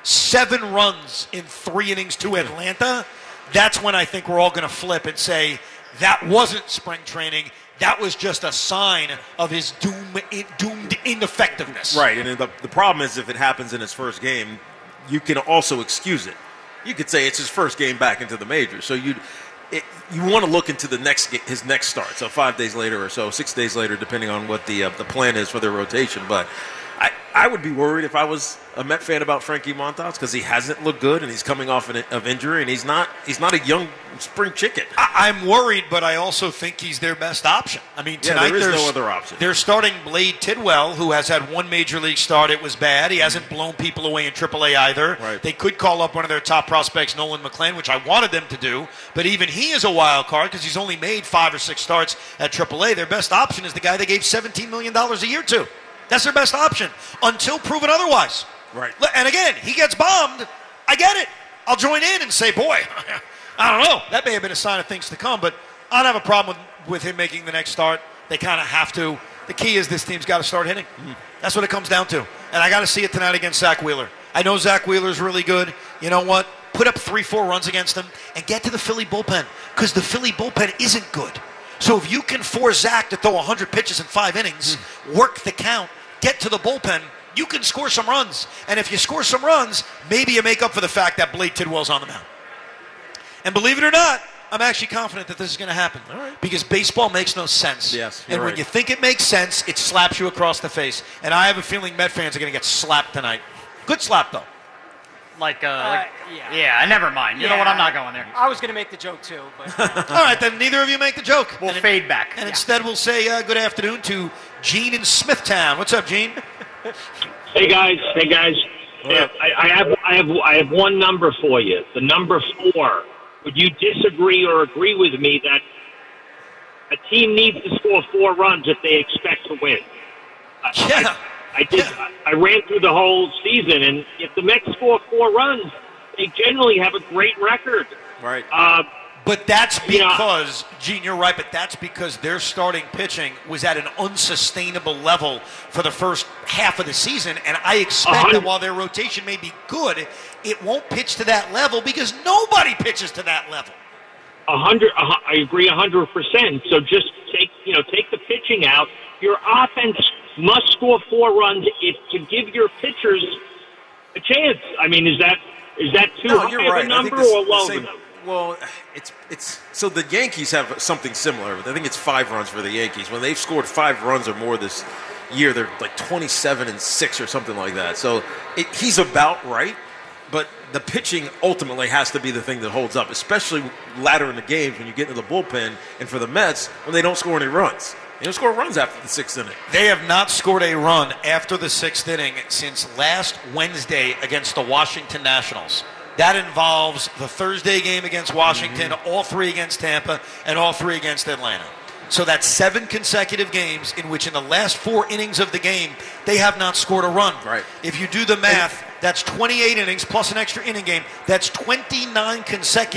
7 runs in 3 innings to Atlanta, that's when I think we're all going to flip and say, that wasn't spring training. That was just a sign of his doomed ineffectiveness. Right, and the problem is if it happens in his first game, you can also excuse it. You could say it's his first game back into the majors. So you want to look into his next start. So 5 days later or so, 6 days later, depending on what the plan is for their rotation. But I would be worried if I was a Met fan about Frankie Montas because he hasn't looked good and he's coming off of injury and he's not a young spring chicken. I'm worried, but I also think he's their best option. I mean, tonight there is no other option. They're starting Blade Tidwell, who has had 1 major league start. It was bad. He hasn't blown people away in AAA either. Right. They could call up one of their top prospects, Nolan McLean, which I wanted them to do, but even he is a wild card because he's only made 5 or 6 starts at AAA. Their best option is the guy they gave $17 million a year to. That's their best option until proven otherwise. Right. And again, he gets bombed. I get it. I'll join in and say, boy, I don't know. That may have been a sign of things to come, but I don't have a problem with him making the next start. They kind of have to. The key is this team's got to start hitting. That's what it comes down to. And I got to see it tonight against Zach Wheeler. I know Zach Wheeler's really good. You know what? Put up 3-4 runs against them and get to the Philly bullpen because the Philly bullpen isn't good. So if you can force Zach to throw 100 pitches in 5 innings, work the count, get to the bullpen, you can score some runs. And if you score some runs, maybe you make up for the fact that Blade Tidwell's on the mound. And believe it or not, I'm actually confident that this is going to happen. All right. Because baseball makes no sense. Yes, and when you think it makes sense, it slaps you across the face. And I have a feeling Met fans are going to get slapped tonight. Good slap, though. Never mind. You know what? I'm not going there. I was going to make the joke too, but All right, then neither of you make the joke. We'll fade back. And instead we'll say good afternoon to Gene in Smithtown. What's up, Gene? Hey guys. Yeah, I have one number for you. The number 4. Would you disagree or agree with me that a team needs to score 4 runs if they expect to win? I ran through the whole season, and if the Mets score 4 runs, they generally have a great record. Right. But that's because, Gene, you're right, but that's because their starting pitching was at an unsustainable level for the first half of the season, and I expect that while their rotation may be good, it won't pitch to that level because nobody pitches to that level. I agree 100%. So just take the pitching out. Your offense must score 4 runs to give your pitchers a chance. I mean, is that too high of a number or low of a number? Well, it's so the Yankees have something similar. I think it's 5 runs for the Yankees. When they've scored 5 runs or more this year, they're like 27-6 or something like that. So he's about right, but the pitching ultimately has to be the thing that holds up, especially later in the games when you get into the bullpen. And for the Mets, when they don't score any runs. They don't score runs after the 6th inning. They have not scored a run after the 6th inning since last Wednesday against the Washington Nationals. That involves the Thursday game against Washington, all 3 against Tampa, and all 3 against Atlanta. So that's 7 consecutive games in which in the last 4 innings of the game, they have not scored a run. Right. If you do the math, that's 28 innings plus an extra inning game. That's 29 consecutive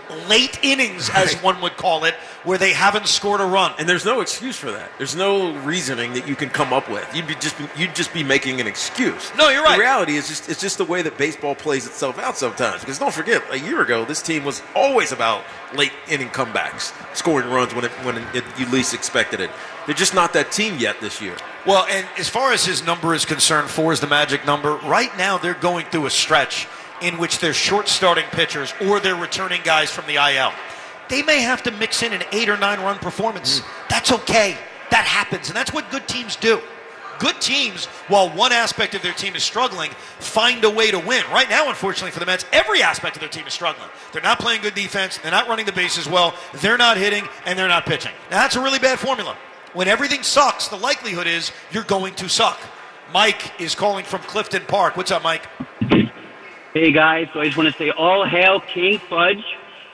late innings, as one would call it, where they haven't scored a run. And there's no excuse for that. There's no reasoning that you can come up with. You'd just be making an excuse. No, you're right. The reality is it's just the way that baseball plays itself out sometimes. Because don't forget, a year ago, this team was always about late inning comebacks, scoring runs when you least expected it. They're just not that team yet this year. Well, and as far as his number is concerned, 4 is the magic number. Right now, they're going through a stretch in which they're short starting pitchers or they're returning guys from the IL. They may have to mix in an 8 or 9 run performance. That's okay. That happens, and that's what good teams do. Good teams, while one aspect of their team is struggling, find a way to win. Right now, unfortunately for the Mets, every aspect of their team is struggling. They're not playing good defense, they're not running the bases well, they're not hitting, and they're not pitching. Now, that's a really bad formula. When everything sucks, the likelihood is you're going to suck. Mike is calling from Clifton Park. What's up, Mike? Hey, guys. So I just want to say all hail King Fudge.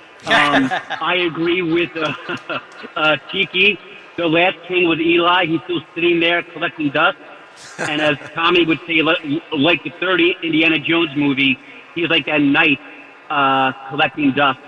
I agree with Tiki. The last king was Eli. He's still sitting there collecting dust. And as Tommy would say, like the 30 Indiana Jones movie, he's like that knight collecting dust.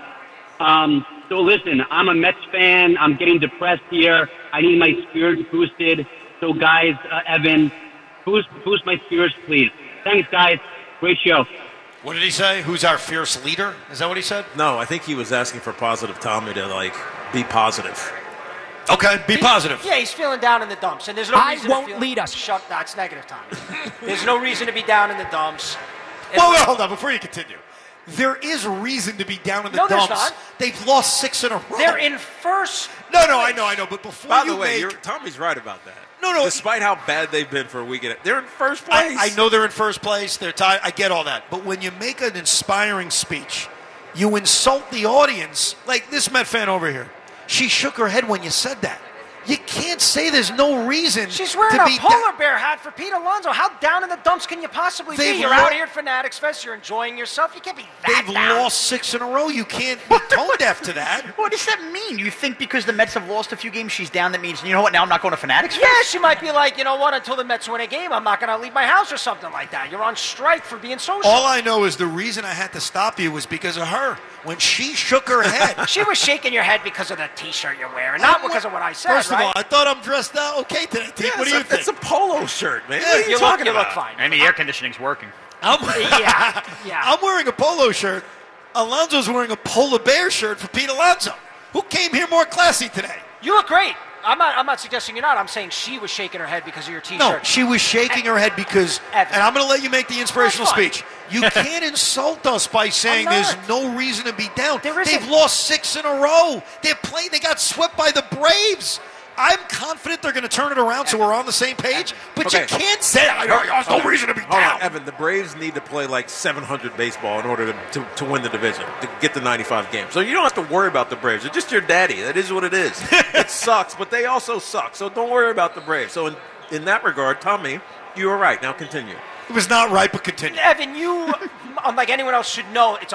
So listen, I'm a Mets fan. I'm getting depressed here. I need my spirits boosted. So guys, Evan, boost my spirits, please. Thanks, guys. Great show. What did he say? Who's our fierce leader? Is that what he said? No, I think he was asking for Positive Tommy to, be positive. Okay, be positive. Yeah, he's feeling down in the dumps, and there's no reason to feel... lead us. That's negative, Tommy. There's no reason to be down in the dumps. Well, hold on, before you continue. There is reason to be down in the dumps. No, there's not. They've lost 6 in a row. They're in first. No, I know. But before By the way, Tommy's right about that. No. Despite how bad they've been for a weekend, they're in first place. I know they're in first place. They're tied. I get all that. But when you make an inspiring speech, you insult the audience. Like this Met fan over here. She shook her head when you said that. You can't say there's no reason. She's wearing a polar bear hat for Pete Alonso. How down in the dumps can you possibly be? You're out here at Fanatics Fest. You're enjoying yourself. You can't be that They've down. lost 6 in a row. You can't be tone deaf to that. What does that mean? You think because the Mets have lost a few games, she's down, that means, you know what, now I'm not going to Fanatics Fest? Yeah, she might be like, you know what, until the Mets win a game, I'm not going to leave my house or something like that. You're on strike for being social. All I know is the reason I had to stop you was because of her. When she shook her head. She was shaking your head because of the T-shirt you're wearing, not because of what I said, First of right? all, I thought I'm dressed out okay today, T. What do you think? It's a polo shirt, man. Yeah, What are you talking You about? look fine. And the air conditioning's working. Yeah. I'm wearing a polo shirt. Alonso's wearing a polar bear shirt for Pete Alonso. Who came here more classy today? You look great. I'm not suggesting you're not. I'm saying she was shaking her head because of your T-shirt. No, she was shaking her head because, Evan. and I'm going to let you make the inspirational That's fine. speech. You can't insult us by saying there's no reason to be down. They've lost 6 in a row. They got swept by the Braves. I'm confident they're going to turn it around, so we're on the same page. But you can't say there's no reason to be Hold down. on, Evan. The Braves need to play like 700 baseball in order to win the division, to get the 95 games. So you don't have to worry about the Braves. They're just your daddy. That is what it is. It sucks, but they also suck. So don't worry about the Braves. So in that regard, Tommy, you were right. Now continue. It was not right, but continue. Evan, you, unlike anyone else, should know it's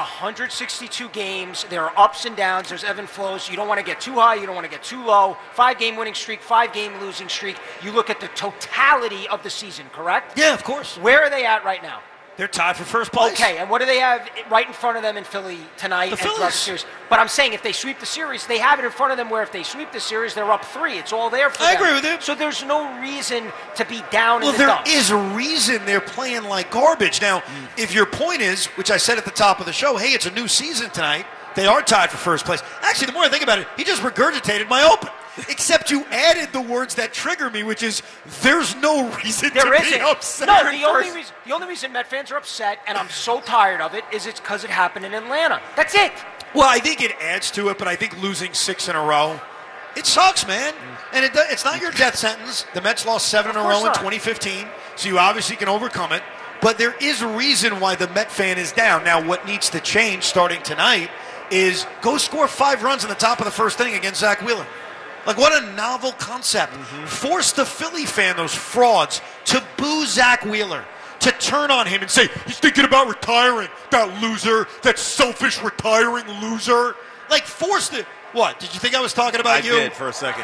162 games. There are ups and downs. There's ebb and flows. You don't want to get too high. You don't want to get too low. 5-game winning streak, 5-game losing streak. You look at the totality of the season, correct? Yeah, of course. Where are they at right now? They're tied for first place. Okay, and what do they have right in front of them in Philly tonight and throughout the series? But I'm saying if they sweep the series, they have it in front of them where if they sweep the series, they're up 3. It's all there for them. I agree with you. So there's no reason to be down in the Well, dumps. there is a reason they're playing like garbage. Now, if your point is, which I said at the top of the show, hey, it's a new season tonight, they are tied for first place. Actually, the more I think about it, he just regurgitated my open. Except you added the words that trigger me, which is there's no reason to be upset. No, the only reason Met fans are upset, and I'm so tired of it, is it's because it happened in Atlanta. That's it. Well, I think it adds to it, but I think losing 6 in a row, it sucks, man. And it's not your death sentence. The Mets lost 7 in a row in 2015, so you obviously can overcome it. But there is a reason why the Met fan is down. Now, what needs to change starting tonight is go score 5 runs in the top of the first inning against Zach Wheeler. Like, what a novel concept. Force the Philly fan, those frauds, to boo Zach Wheeler, to turn on him and say, he's thinking about retiring, that loser, that selfish retiring loser. Like, force the... What, did you think I was talking about you? I did for a second.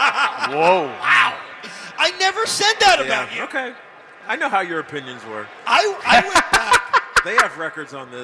Whoa. Wow. I never said that about you. Okay. I know how your opinions were. I went back. They have records on this.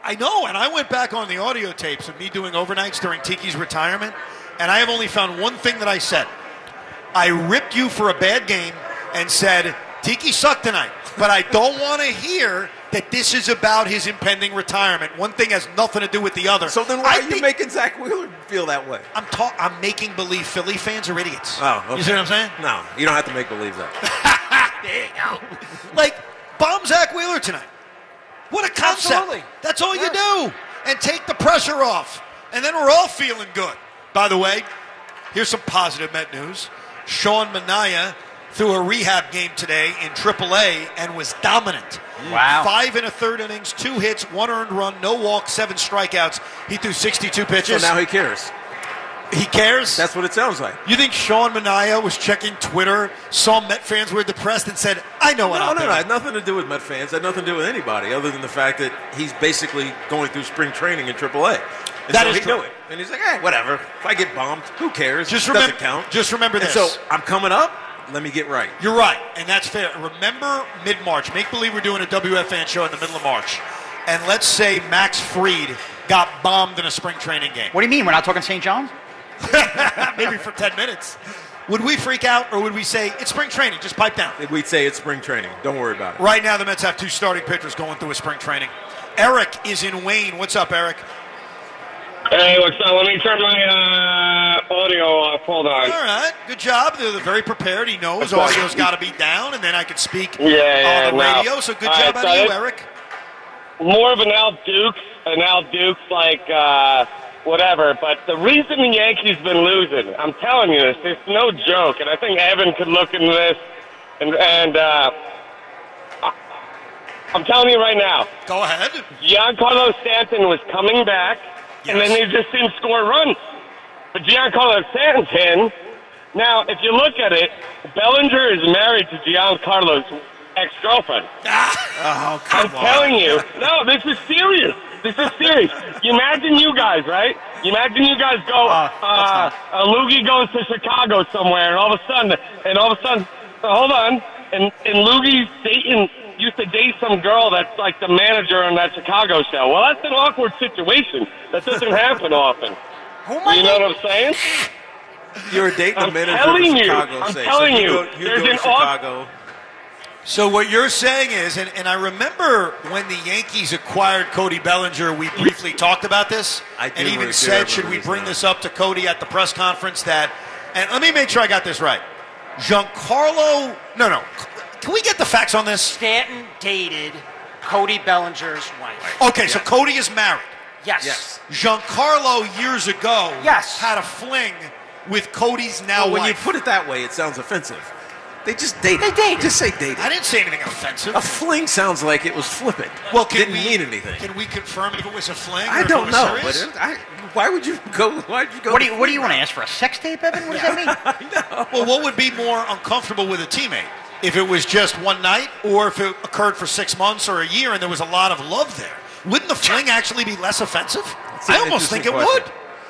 I know, and I went back on the audio tapes of me doing overnights during Tiki's retirement, and I have only found one thing that I said. I ripped you for a bad game and said, Tiki sucked tonight, but I don't want to hear that this is about his impending retirement. One thing has nothing to do with the other. So then why are you making Zach Wheeler feel that way? I'm making believe Philly fans are idiots. Oh, okay. You see what I'm saying? No, you don't have to make believe that. There you go. Like, bomb Zach Wheeler tonight. What a concept. Absolutely. That's all you do. And take the pressure off. And then we're all feeling good. By the way, here's some positive Met news. Sean Manaea threw a rehab game today in AAA and was dominant. Wow. 5 1/3 innings, 2 hits, 1 earned run, no walks, 7 strikeouts. He threw 62 pitches. So now he cares. He cares? That's what it sounds like. You think Sean Manaea was checking Twitter, saw Met fans were depressed, and said, I know what No, I'm it doing. had nothing to do with Met fans. It had nothing to do with anybody other than the fact that he's basically going through spring training in AAA. And That so is he true. knew it. And he's like, whatever. If I get bombed, who cares? Just It remember, doesn't count. Just remember And this. so I'm coming up. Let me get right. You're right, and that's fair. Remember mid-March. Make believe we're doing a WFAN show in the middle of March. And let's say Max Fried got bombed in a spring training game. What do you mean? We're not talking St. John's? Maybe for 10 minutes. Would we freak out, or would we say, it's spring training, just pipe down? We'd say it's spring training. Don't worry about it. Right now, the Mets have 2 starting pitchers going through a spring training. Eric is in Wayne. What's up, Eric? Hey, what's up? Let me turn my audio off. Hold on. All right, good job. They're very prepared. He knows audio's got to be down, and then I can speak on the radio. So good job out of you, Eric. More of an Al Dukes, like whatever. But the reason the Yankees been losing, I'm telling you this, it's no joke. And I think Evan could look into this. And I'm telling you right now. Go ahead. Giancarlo Stanton was coming back. Yes. And then they just didn't score runs. But Giancarlo Stanton, now, if you look at it, Bellinger is married to Giancarlo's ex-girlfriend. Oh, I'm telling you. No, this is serious. This is serious. You imagine you guys, right? You imagine you guys go, Loogie goes to Chicago somewhere, and all of a sudden, hold on, and Loogie's used to date some girl that's like the manager on that Chicago show. Well, that's an awkward situation. That doesn't happen often. You know what I'm saying? You're dating the manager of telling you. Chicago. I'm say. telling so you. You There's go to an Chicago. So what you're saying is, and I remember when the Yankees acquired Cody Bellinger, we briefly talked about this, and even said, should we bring this up to Cody at the press conference that, and let me make sure I got this right. Giancarlo, no. Can we get the facts on this? Stanton dated Cody Bellinger's wife. Okay, so Cody is married. Yes. Giancarlo, years ago, had a fling with Cody's now Well, when you wife. put it that way, it sounds offensive. They just dated. They dated. Just say dated. I didn't say anything offensive. A fling sounds like it was flippant. Well, didn't mean anything. Can we confirm if it was a fling? I or don't if it know, was but serious? why would you go? Why would you go? What do you want to ask for? A sex tape, Evan? What does that mean? Well, what would be more uncomfortable with a teammate? If it was just one night, or if it occurred for 6 months or a year and there was a lot of love there? Wouldn't the fling actually be less offensive? I almost think it would.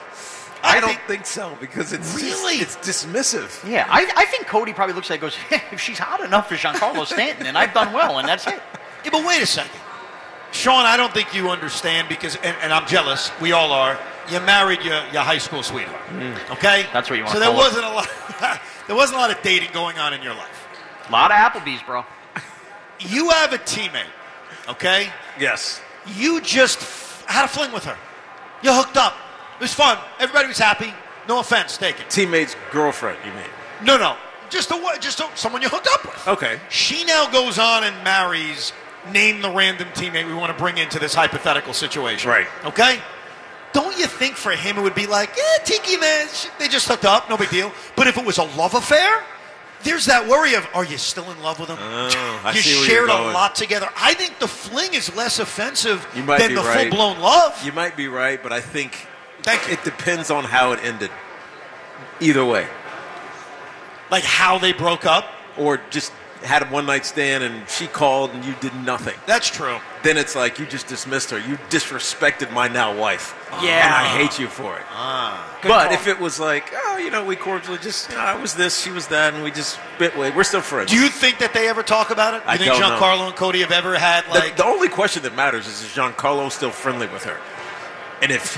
I don't think so, because it's Really? it's dismissive. Yeah, I think Cody probably looks like goes, if she's hot enough for Giancarlo Stanton, then I've done well, and that's it. Yeah, but wait a second. Sean, I don't think you understand because, and I'm jealous, we all are, you married your high school sweetheart, okay? That's what you want So to there call wasn't a lot, there wasn't a lot of dating going on in your life. A lot of Applebee's, bro. You have a teammate, okay? Yes. You just had a fling with her. You hooked up. It was fun. Everybody was happy. No offense taken. Teammate's girlfriend, you mean? No. Just someone you hooked up with. Okay. She now goes on and marries, name the random teammate we want to bring into this hypothetical situation. Right. Okay? Don't you think for him it would be like, Tiki, man, they just hooked up, no big deal. But if it was a love affair, there's that worry of, are you still in love with him? Oh, I you see where shared you're a going. lot together. I think the fling is less offensive You might than be the right. full-blown love. You might be right, but I think Thank you. it depends on how it ended. Either way. Like how they broke up? Or just had a one-night stand and she called and you did nothing. That's true. Then it's like you just dismissed her. You disrespected my now wife. Yeah. And I hate you for it. But if it was like, we cordially just, I was this, she was that, and we just bit way, we're still friends. Do you think that they ever talk about it? I Do you think don't know. Giancarlo and Cody have ever had, like... The only question that matters is Giancarlo still friendly with her? And if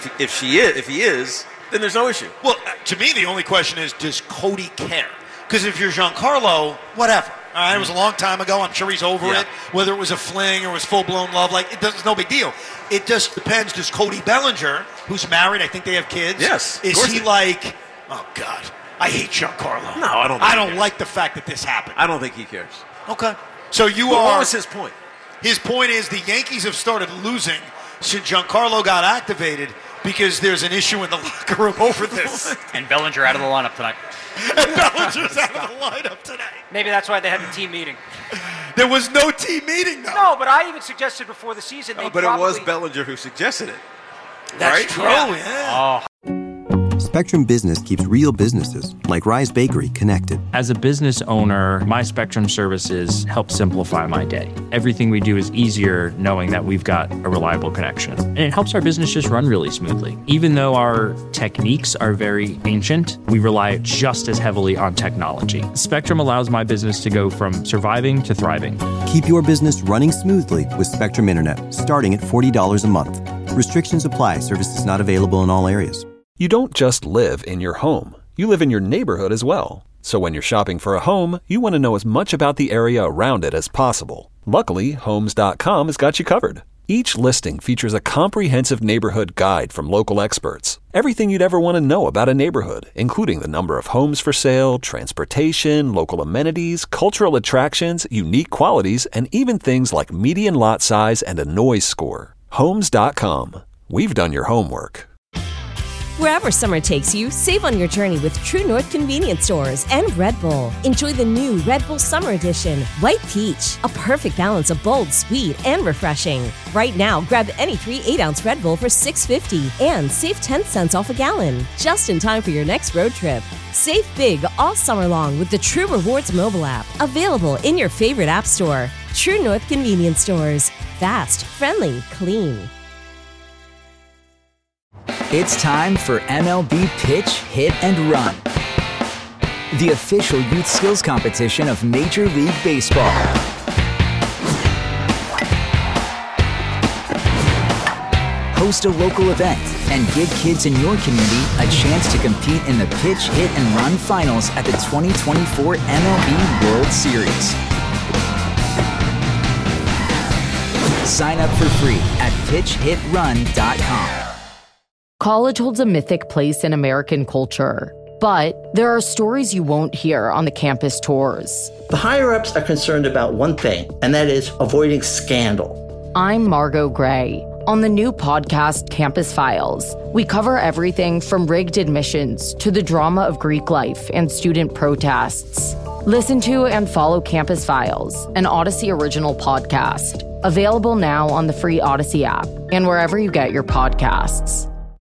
he is, then there's no issue. Well, to me, the only question is, does Cody care? Because if you're Giancarlo, whatever. All right, it was a long time ago. I'm sure he's over it. Whether it was a fling or was full-blown love, it's no big deal. It just depends. Does Cody Bellinger, who's married, I think they have kids. Yes. Is he like, oh, God, I hate Giancarlo. No, I don't. I don't like the fact that this happened. I don't think he cares. Okay. So what was his point? His point is the Yankees have started losing since Giancarlo got activated because there's an issue in the locker room over this. And Bellinger out of the lineup tonight. And Bellinger's out of the lineup tonight. Maybe that's why they had the team meeting. There was no team meeting, though. No, but I even suggested before the season. But it was Bellinger who suggested it. That's right? true, yeah. Spectrum Business keeps real businesses, like Rise Bakery, connected. As a business owner, my Spectrum services help simplify my day. Everything we do is easier knowing that we've got a reliable connection. And it helps our business just run really smoothly. Even though our techniques are very ancient, we rely just as heavily on technology. Spectrum allows my business to go from surviving to thriving. Keep your business running smoothly with Spectrum Internet, starting at $40 a month. Restrictions apply. Services not available in all areas. You don't just live in your home. You live in your neighborhood as well. So when you're shopping for a home, you want to know as much about the area around it as possible. Luckily, Homes.com has got you covered. Each listing features a comprehensive neighborhood guide from local experts. Everything you'd ever want to know about a neighborhood, including the number of homes for sale, transportation, local amenities, cultural attractions, unique qualities, and even things like median lot size and a noise score. Homes.com. We've done your homework. Wherever summer takes you, save on your journey with True North Convenience Stores and Red Bull. Enjoy the new Red Bull Summer Edition, White Peach, a perfect balance of bold, sweet, and refreshing. Right now, grab any 3 8-ounce Red Bull for $6.50 and save 10 cents off a gallon, just in time for your next road trip. Save big all summer long with the True Rewards mobile app, available in your favorite app store. True North Convenience Stores. Fast, friendly, clean. It's time for MLB Pitch, Hit, and Run, the official youth skills competition of Major League Baseball. Host a local event and give kids in your community a chance to compete in the Pitch, Hit, and Run finals at the 2024 MLB World Series. Sign up for free at pitchhitrun.com. College holds a mythic place in American culture, but there are stories you won't hear on the campus tours. The higher-ups are concerned about one thing, and that is avoiding scandal. I'm Margot Gray. On the new podcast, Campus Files, we cover everything from rigged admissions to the drama of Greek life and student protests. Listen to and follow Campus Files, an Odyssey original podcast. Available now on the free Odyssey app and wherever you get your podcasts.